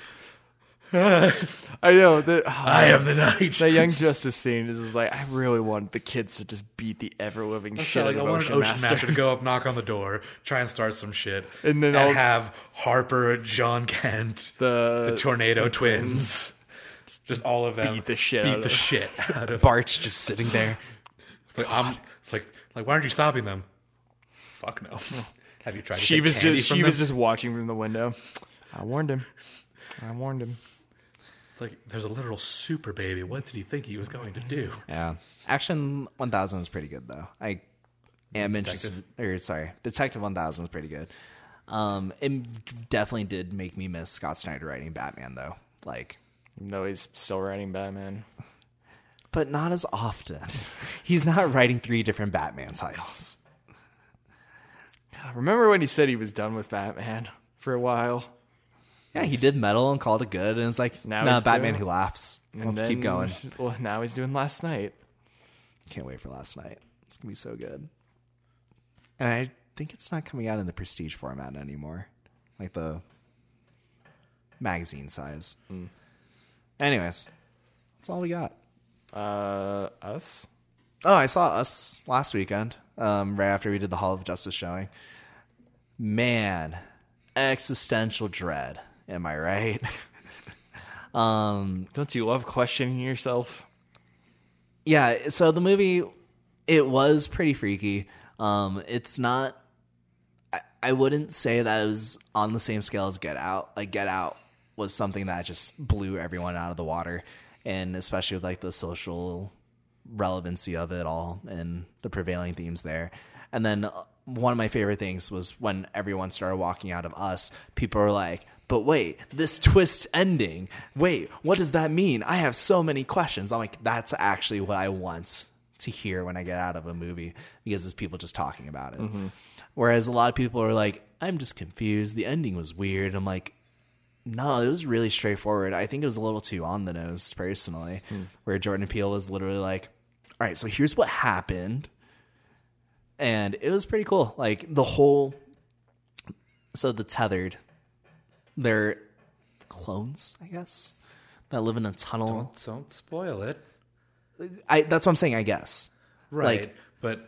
I know that I am the knight. that Young Justice scene is just like, I really want the kids to just beat the ever living So, shit like, out I of want Ocean, Ocean Master. Master. to go up, knock on the door, try and start some shit, And then and I'll- have Harper, John Kent, The, the Tornado Twins, just all of them beat the shit beat out of the them. shit out of. Bart's just sitting there. It's like, I'm, it's like, like, why aren't you stopping them? Fuck no. Have you tried to she take was candy just from she them? was just watching from the window. I warned him. I warned him. It's like, there's a literal super baby. What did he think he was going to do? Yeah. Action one thousand was pretty good, though. I am interested. Or, sorry, Detective one thousand was pretty good. Um, it definitely did make me miss Scott Snyder writing Batman, though. Like, No, he's still writing Batman. but not as often. He's not writing three different Batman titles. Remember when he said he was done with Batman for a while? Yeah, he did Metal and called it good, and it's like, Now no, he's Batman doing- Who Laughs. And Let's then- keep going. Well, now he's doing Last Night. Can't wait for last night. It's gonna be so good. And I think it's not coming out in the prestige format anymore, like the magazine size. Anyways, that's all we got. Uh, us? Oh, I saw Us last weekend, um, right after we did the Hall of Justice showing. Man, existential dread. Am I right? um, Don't you love questioning yourself? yeah. So the movie, it was pretty freaky. Um, it's not. I, I wouldn't say that it was on the same scale as Get Out. Like Get Out was something that just blew everyone out of the water, and especially with like the social relevancy of it all and the prevailing themes there. And then uh, one of my favorite things was when everyone started walking out of Us, people were like, but wait, this twist ending, wait, what does that mean? I have so many questions. I'm like, that's actually what I want to hear when I get out of a movie, because it's people just talking about it. Mm-hmm. Whereas a lot of people are like, I'm just confused. The ending was weird. I'm like, no, it was really straightforward. I think it was a little too on the nose, personally, mm. where Jordan Peele was literally like, all right, so here's what happened. And it was pretty cool. Like the whole, so the Tethered, they're clones, I guess, that live in a tunnel. Don't, don't spoil it. I that's what I'm saying, I guess. Right, Like, but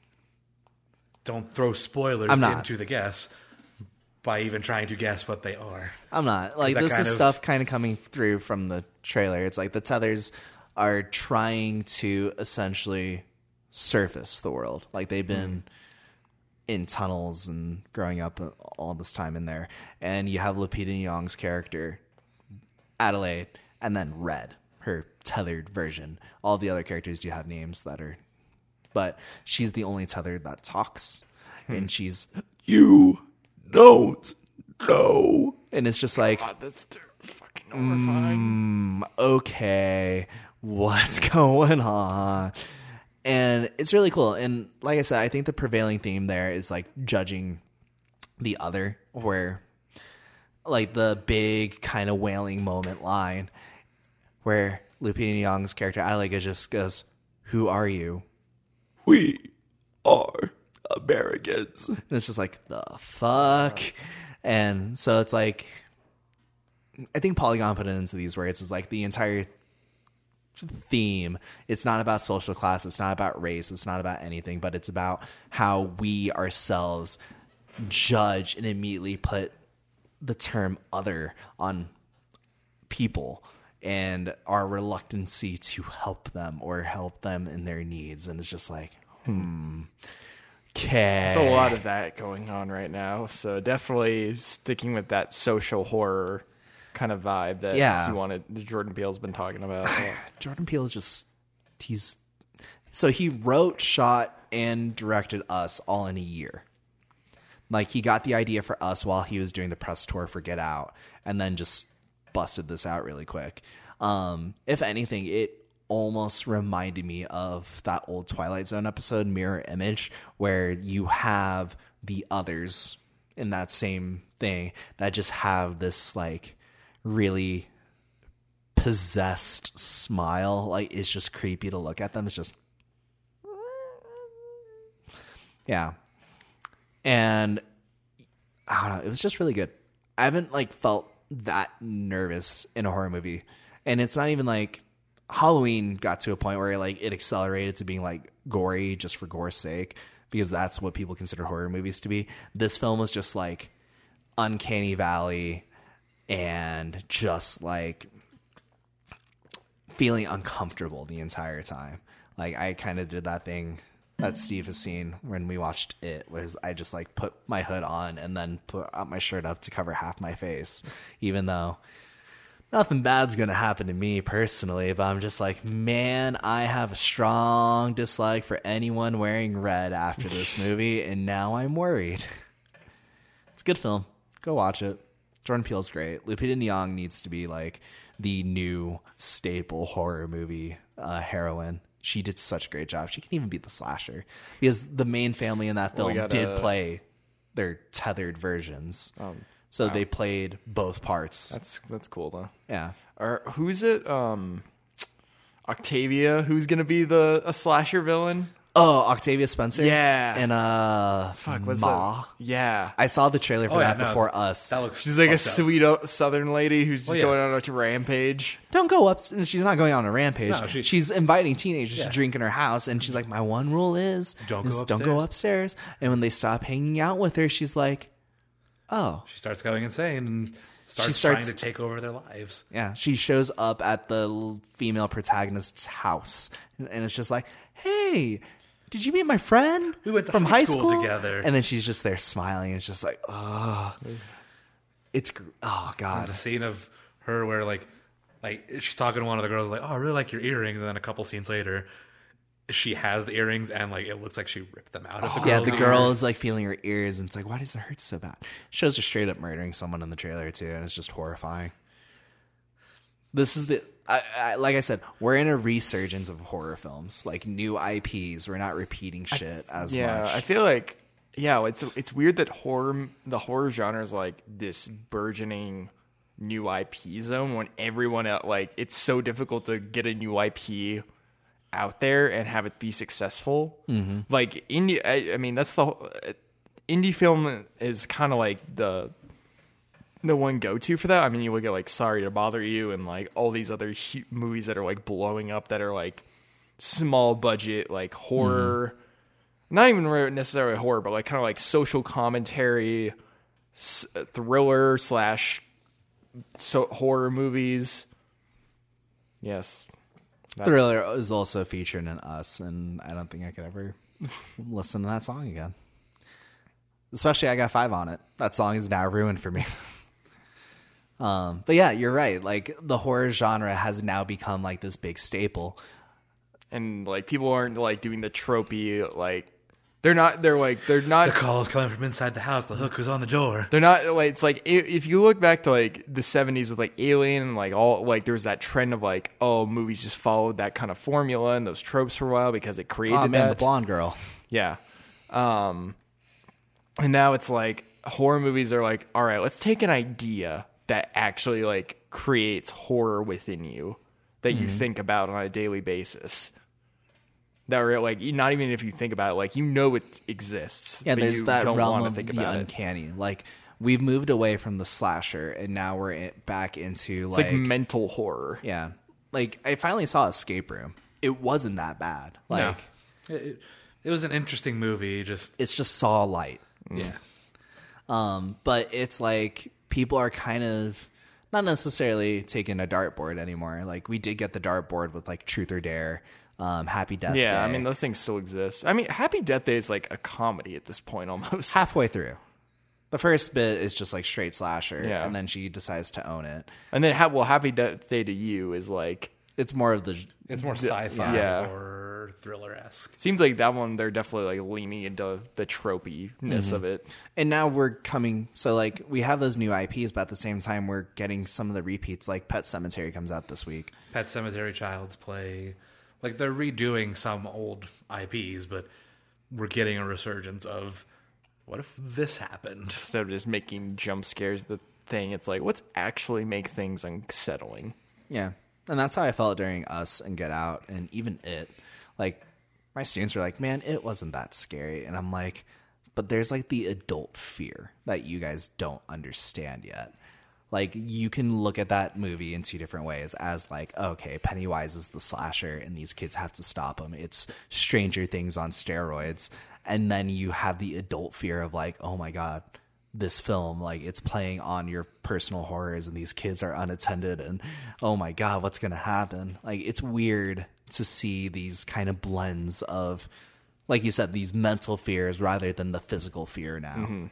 don't throw spoilers I'm not. into the guess by even trying to guess what they are. I'm not. Like, that this kind is of- stuff kind of coming through from the trailer. It's like the Tethers are trying to essentially surface the world. Like they've been mm. in tunnels and growing up all this time in there. And you have Lupita Nyong'o's character, Adelaide, and then Red, her tethered version. All the other characters do have names that are, but she's the only tethered that talks. Hmm. And she's, you don't know. And it's just like, God, that's ter- fucking horrifying. Mm, okay, what's going on? And it's really cool. And like I said, I think the prevailing theme there is like judging the other, where like the big kind of wailing moment line where Lupita Nyong'o's character Adelaide just goes, "Who are you?" "We are Americans." And it's just like, the fuck? And so it's like, I think Polygon put it into these words, is like the entire theme, it's not about social class, it's not about race, it's not about anything, but it's about how we ourselves judge and immediately put the term other on people and our reluctancy to help them or help them in their needs. And it's just like, hmm, okay. There's a lot of that going on right now, so definitely sticking with that social horror kind of vibe that yeah. you wanted, Jordan Peele's been talking about. Yeah. Jordan Peele is just, he's, so he wrote, shot, and directed Us all in a year. Like, he got the idea for Us while he was doing the press tour for Get Out, and then just busted this out really quick. Um, if anything, it almost reminded me of that old Twilight Zone episode, Mirror Image, where you have the others in that same thing that just have this, like, really possessed smile. Like, it's just creepy to look at them. It's just, yeah. And I don't know, it was just really good. I haven't like felt that nervous in a horror movie. And it's not even like Halloween got to a point where like it accelerated to being like gory just for gore's sake, because that's what people consider horror movies to be. This film was just like uncanny valley and just like feeling uncomfortable the entire time. Like I kind of did that thing that Steve has seen when we watched it, was I just like put my hood on and then put up my shirt up to cover half my face, even though nothing bad's going to happen to me personally. But I'm just like, man, I have a strong dislike for anyone wearing red after this movie. And now I'm worried. It's a good film. Go watch it. Jordan Peele's great. Lupita Nyong'o needs to be like the new staple horror movie uh, heroine. She did such a great job. She can even beat the slasher, because the main family in that film well, did gotta, play their tethered versions. Um, so wow. they played both parts. That's that's cool though. Yeah. Or who's it? Um, Octavia. Who's gonna be the a slasher villain? Oh, Octavia Spencer. Yeah. And uh, fuck, what's Ma. that? Yeah. I saw the trailer for Oh, yeah, that no, before Us. That looks She's like a fucked up. sweet o- Southern lady who's just Oh, yeah. going on a rampage. Don't go up. She's not going on a rampage. No, she- she's inviting teenagers Yeah. to drink in her house, and she's like, "My one rule is Don't is go don't go upstairs." And when they stop hanging out with her, she's like, "Oh." She starts going insane and starts, starts- trying to take over their lives. Yeah, she shows up at the l- female protagonist's house, and, and it's just like, "Hey, did you meet my friend? We went to from high high school school together." And then she's just there smiling. It's just like, oh, it's gr- oh god. There's a scene of her where like, like she's talking to one of the girls like, "Oh, I really like your earrings," and then a couple scenes later, she has the earrings and like it looks like she ripped them out of the girl's Yeah, the ear. girl is like feeling her ears, and it's like, why does it hurt so bad? Shows her straight up murdering someone in the trailer too, and it's just horrifying. This is the, I, I, like I said, we're in a resurgence of horror films, like new I Ps. We're not repeating shit as Yeah, much. I feel like yeah, it's it's weird that horror the horror genre is like this burgeoning new I P zone when everyone else, like it's so difficult to get a new I P out there and have it be successful. Mm-hmm. Like indie, I, I mean that's the uh, indie film is kind of like the the one go to for that. I mean, you look at like Sorry to Bother You and like all these other hu- movies that are like blowing up that are like small budget, like horror, mm-hmm. not even really necessarily horror, but like kind of like social commentary, s- thriller slash so horror movies. Yes. Thriller is also featured in Us, and I don't think I could ever listen to that song again. Especially I Got Five on it. That song is now ruined for me. um, but yeah, you're right. Like the horror genre has now become like this big staple. And like people aren't like doing the tropey like they're not they're like they're not The call is coming from inside the house. The hook was on the door. they're not like it's like i- if you look back to like the seventies with like Alien and like all like there was that trend of like oh movies just followed that kind of formula and those tropes for a while because it created Oh man, that. the blonde girl. Yeah. Um and now it's like horror movies are like all right, let's take an idea that actually like creates horror within you that you think about on a daily basis. That are like not even if you think about it, like you know it exists. Yeah, but there's you that don't realm wanna of think the about it. uncanny. Like we've moved away from the slasher, and now we're in, back into It's like, like mental horror. yeah. Like I finally saw Escape Room. It wasn't that bad. Like It, it, it was an interesting movie. Just it's just saw light. yeah. Um, but it's like people are kind of not necessarily taking a dartboard anymore. Like we did get the dartboard with like Truth or Dare, um, Happy Death Yeah, Day. I mean those things still exist. I mean, Happy Death Day is like a comedy at this point almost. halfway through. The first bit is just like straight slasher, Yeah. and then she decides to own it. And then ha- well, Happy Death Day to You is like It's more of the It's more sci-fi yeah. or thriller-esque. seems like that one they're definitely like leaning into the tropiness of it. and now we're coming. So like we have those new I Ps, but at the same time we're getting some of the repeats. Like Pet Cemetery comes out this week. Pet Cemetery, Child's Play. Like, they're redoing some old I Ps, but we're getting a resurgence of, what if this happened? Instead of just making jump scares the thing, it's like let's actually make things unsettling. Yeah. And that's how I felt during Us and Get Out and even It. Like, my students were like, man, it wasn't that scary. And I'm like, but there's like the adult fear that you guys don't understand yet. Like, you can look at that movie in two different ways as like, okay, Pennywise is the slasher and these kids have to stop him. It's Stranger Things on steroids. And then you have the adult fear of like, oh my God, this film, like it's playing on your personal horrors and these kids are unattended and oh my God, what's going to happen? Like it's weird to see these kind of blends of, like you said, these mental fears rather than the physical fear now. Mm-hmm.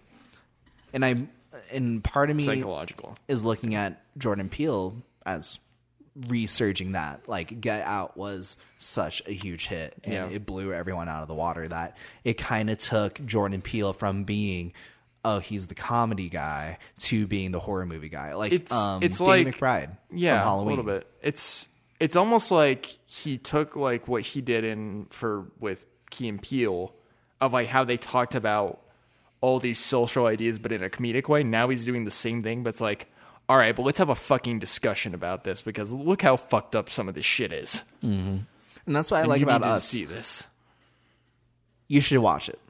And I'm, and part of me Psychological. is looking at Jordan Peele as resurging that. Like Get Out was such a huge hit and Yeah. it blew everyone out of the water that it kind of took Jordan Peele from being, oh, he's the comedy guy to being the horror movie guy. Like It's- um, it's Danny like- McBride Yeah, from Halloween. a little bit. It's it's almost like he took like what he did in for with Key and Peele of like how they talked about all these social ideas, but in a comedic way. Now he's doing the same thing, but it's like, all right, but let's have a fucking discussion about this because look how fucked up some of this shit is. And that's what I And like you about need to Us. see this. You should watch it,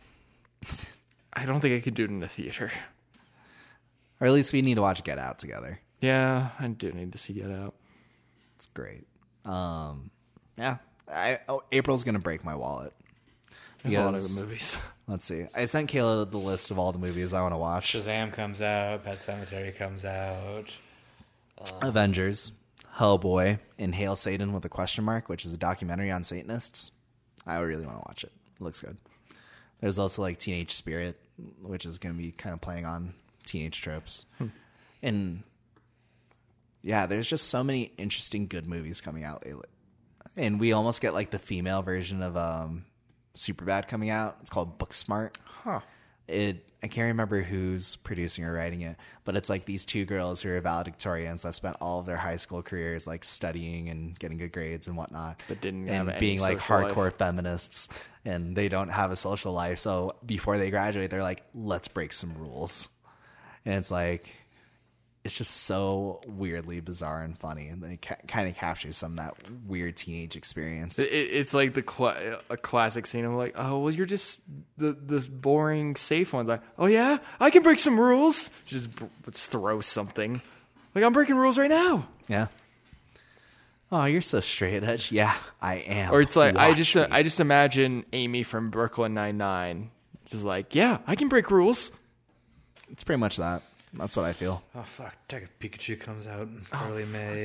I don't think I could do it in the theater. or at least we need to watch Get Out together. Yeah, I do need to see Get Out. It's great. Um, yeah, I, oh, April's gonna break my wallet. There's a lot of Because- good movies. Let's see. I sent Kayla the list of all the movies I want to watch. Shazam comes out. Pet Cemetery comes out. Avengers, Hellboy, and Hail Satan with a question mark, which is a documentary on Satanists. I really want to watch it. It looks good. There's also like Teenage Spirit, which is going to be kind of playing on teenage tropes. And yeah, there's just so many interesting good movies coming out lately. And we almost get like the female version of um, Superbad coming out. It's called Booksmart. Huh. It I can't remember who's producing or writing it, but it's like these two girls who are valedictorians that spent all of their high school careers like studying and getting good grades and whatnot, But didn't and have any being like social hardcore life. feminists, and they don't have a social life. So before they graduate, they're like, let's break some rules, and it's like it's just so weirdly bizarre and funny, and they ca- kind of captures some of that weird teenage experience. It, it's like the cla- a classic scene of like, oh well, you're just the this boring safe ones. Like, oh yeah, I can break some rules. Just, br- just throw something. Like I'm breaking rules right now. Yeah. Oh, you're so straight edge. Yeah, I am. Or it's like I Watch just me. I just imagine Amy from Brooklyn Nine-Nine just like, yeah, I can break rules. It's pretty much that. That's what I feel. Oh, fuck. Detective Pikachu comes out in early May.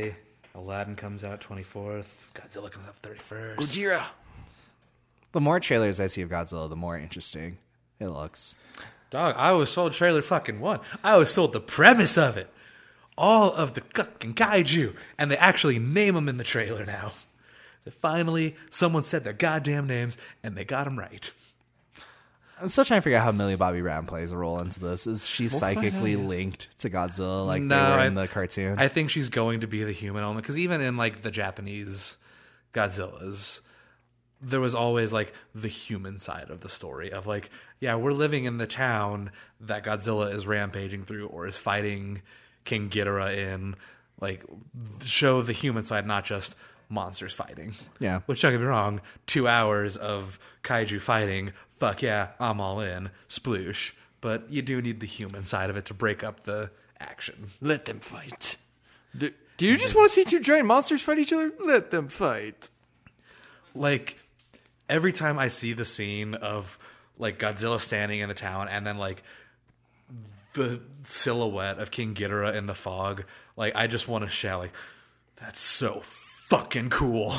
Aladdin comes out twenty-fourth. Godzilla comes out thirty-first. Gojira. The more trailers I see of Godzilla, the more interesting it looks. Dog, I was sold trailer fucking one. I was sold the premise of it. All of the fucking kaiju. And they actually name them in the trailer now. Finally, someone said their goddamn names, and they got them right. I'm still trying to figure out how Millie Bobby Brown plays a role into this. Is she psychically linked to Godzilla like No, they were I- in the cartoon? I think she's going to be the human element. Because even in, like, the Japanese Godzillas, there was always, like, the human side of the story. Of, like, yeah, we're living in the town that Godzilla is rampaging through or is fighting King Ghidorah in. Like, show the human side, not just monsters fighting. Yeah. Which, don't get me wrong, two hours of kaiju fighting, fuck yeah, I'm all in, sploosh. But you do need the human side of it to break up the action. Let them fight. Do, do you just want to see two giant monsters fight each other? Let them fight. Like, every time I see the scene of, like, Godzilla standing in the town and then, like, the silhouette of King Ghidorah in the fog, like, I just want to shout, like, that's so fucking cool.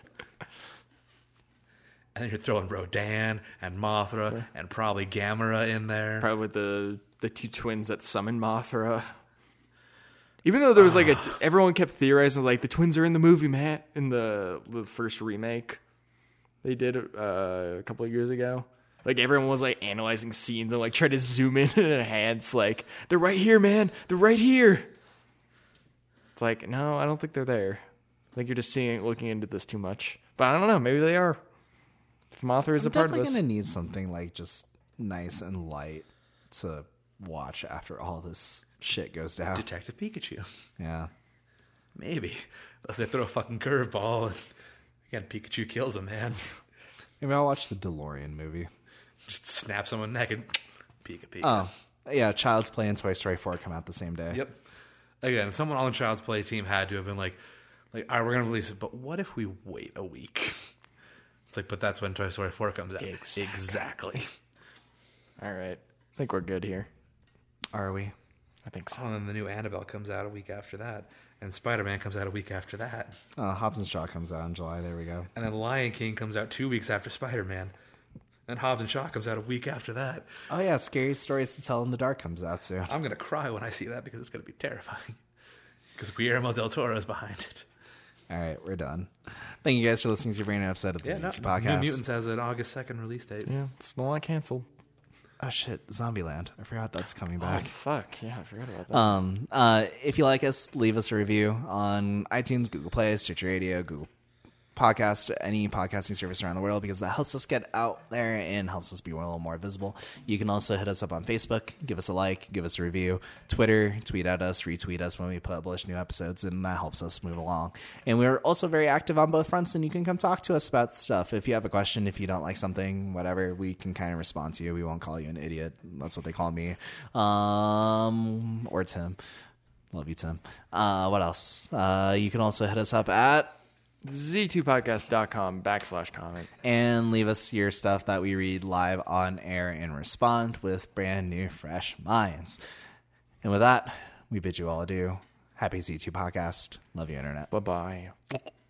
And then you're throwing Rodan and Mothra and probably Gamera in there. Probably with the, the two twins that summon Mothra. Even though there was like a, everyone kept theorizing like the twins are in the movie, man, in the the first remake they did uh, a couple of years ago. Like everyone was like analyzing scenes and like trying to zoom in and enhance. Like they're right here, man. They're right here. It's like no, I don't think they're there. I think you're just seeing looking into this too much. But I don't know. Maybe they are. If Mothra is I'm a part of definitely this, gonna need something like just nice and light to watch after all this shit goes down. Detective Pikachu. Yeah. Maybe. Unless they throw a fucking curveball and again, Pikachu kills a man. Maybe I'll watch the DeLorean movie. Just snap someone naked. Pika Pika. Oh, yeah. Child's Play and Toy Story four come out the same day. Yep. Again, someone on the Child's Play team had to have been like, like, all right, we're going to release it, but what if we wait a week? It's like, but that's when Toy Story four comes out. Exactly. Exactly. all right. I think we're good here. Are we? I think so. Oh, and then the new Annabelle comes out a week after that. And Spider-Man comes out a week after that. Oh, Hobbs and Shaw comes out in July. There we go. And then Lion King comes out two weeks after Spider-Man. And Hobbs and Shaw comes out a week after that. Oh yeah, Scary Stories to Tell in the Dark comes out soon. I'm going to cry when I see that because it's going to be terrifying. Because Guillermo del Toro is behind it. All right, we're done. Thank you guys for listening to your brand new episode of the Yeah, Z no, T Podcast. New Mutants has an August second release date. Yeah, it's not canceled. Oh shit, Zombieland. I forgot that's coming Oh, back. fuck. Yeah, I forgot about that. Um, uh, if you like us, leave us a review on iTunes, Google Play, Stitcher Radio, Google Podcast, any podcasting service around the world, because that helps us get out there and helps us be a little more visible. You can also hit us up on Facebook, give us a like, give us a review, Twitter, tweet at us, retweet us when we publish new episodes, and that helps us move along. And we're also very active on both fronts, and you can come talk to us about stuff. If you have a question, if you don't like something, whatever, we can kind of respond to you. We won't call you an idiot. That's what they call me. Um, or Tim. Love you, Tim. Uh, what else? Uh, you can also hit us up at Z two podcast dot com backslash comment. and leave us your stuff that we read live on air and respond with brand new, fresh minds. And with that, we bid you all adieu. Happy Z two Podcast. Love you, Internet. Bye-bye.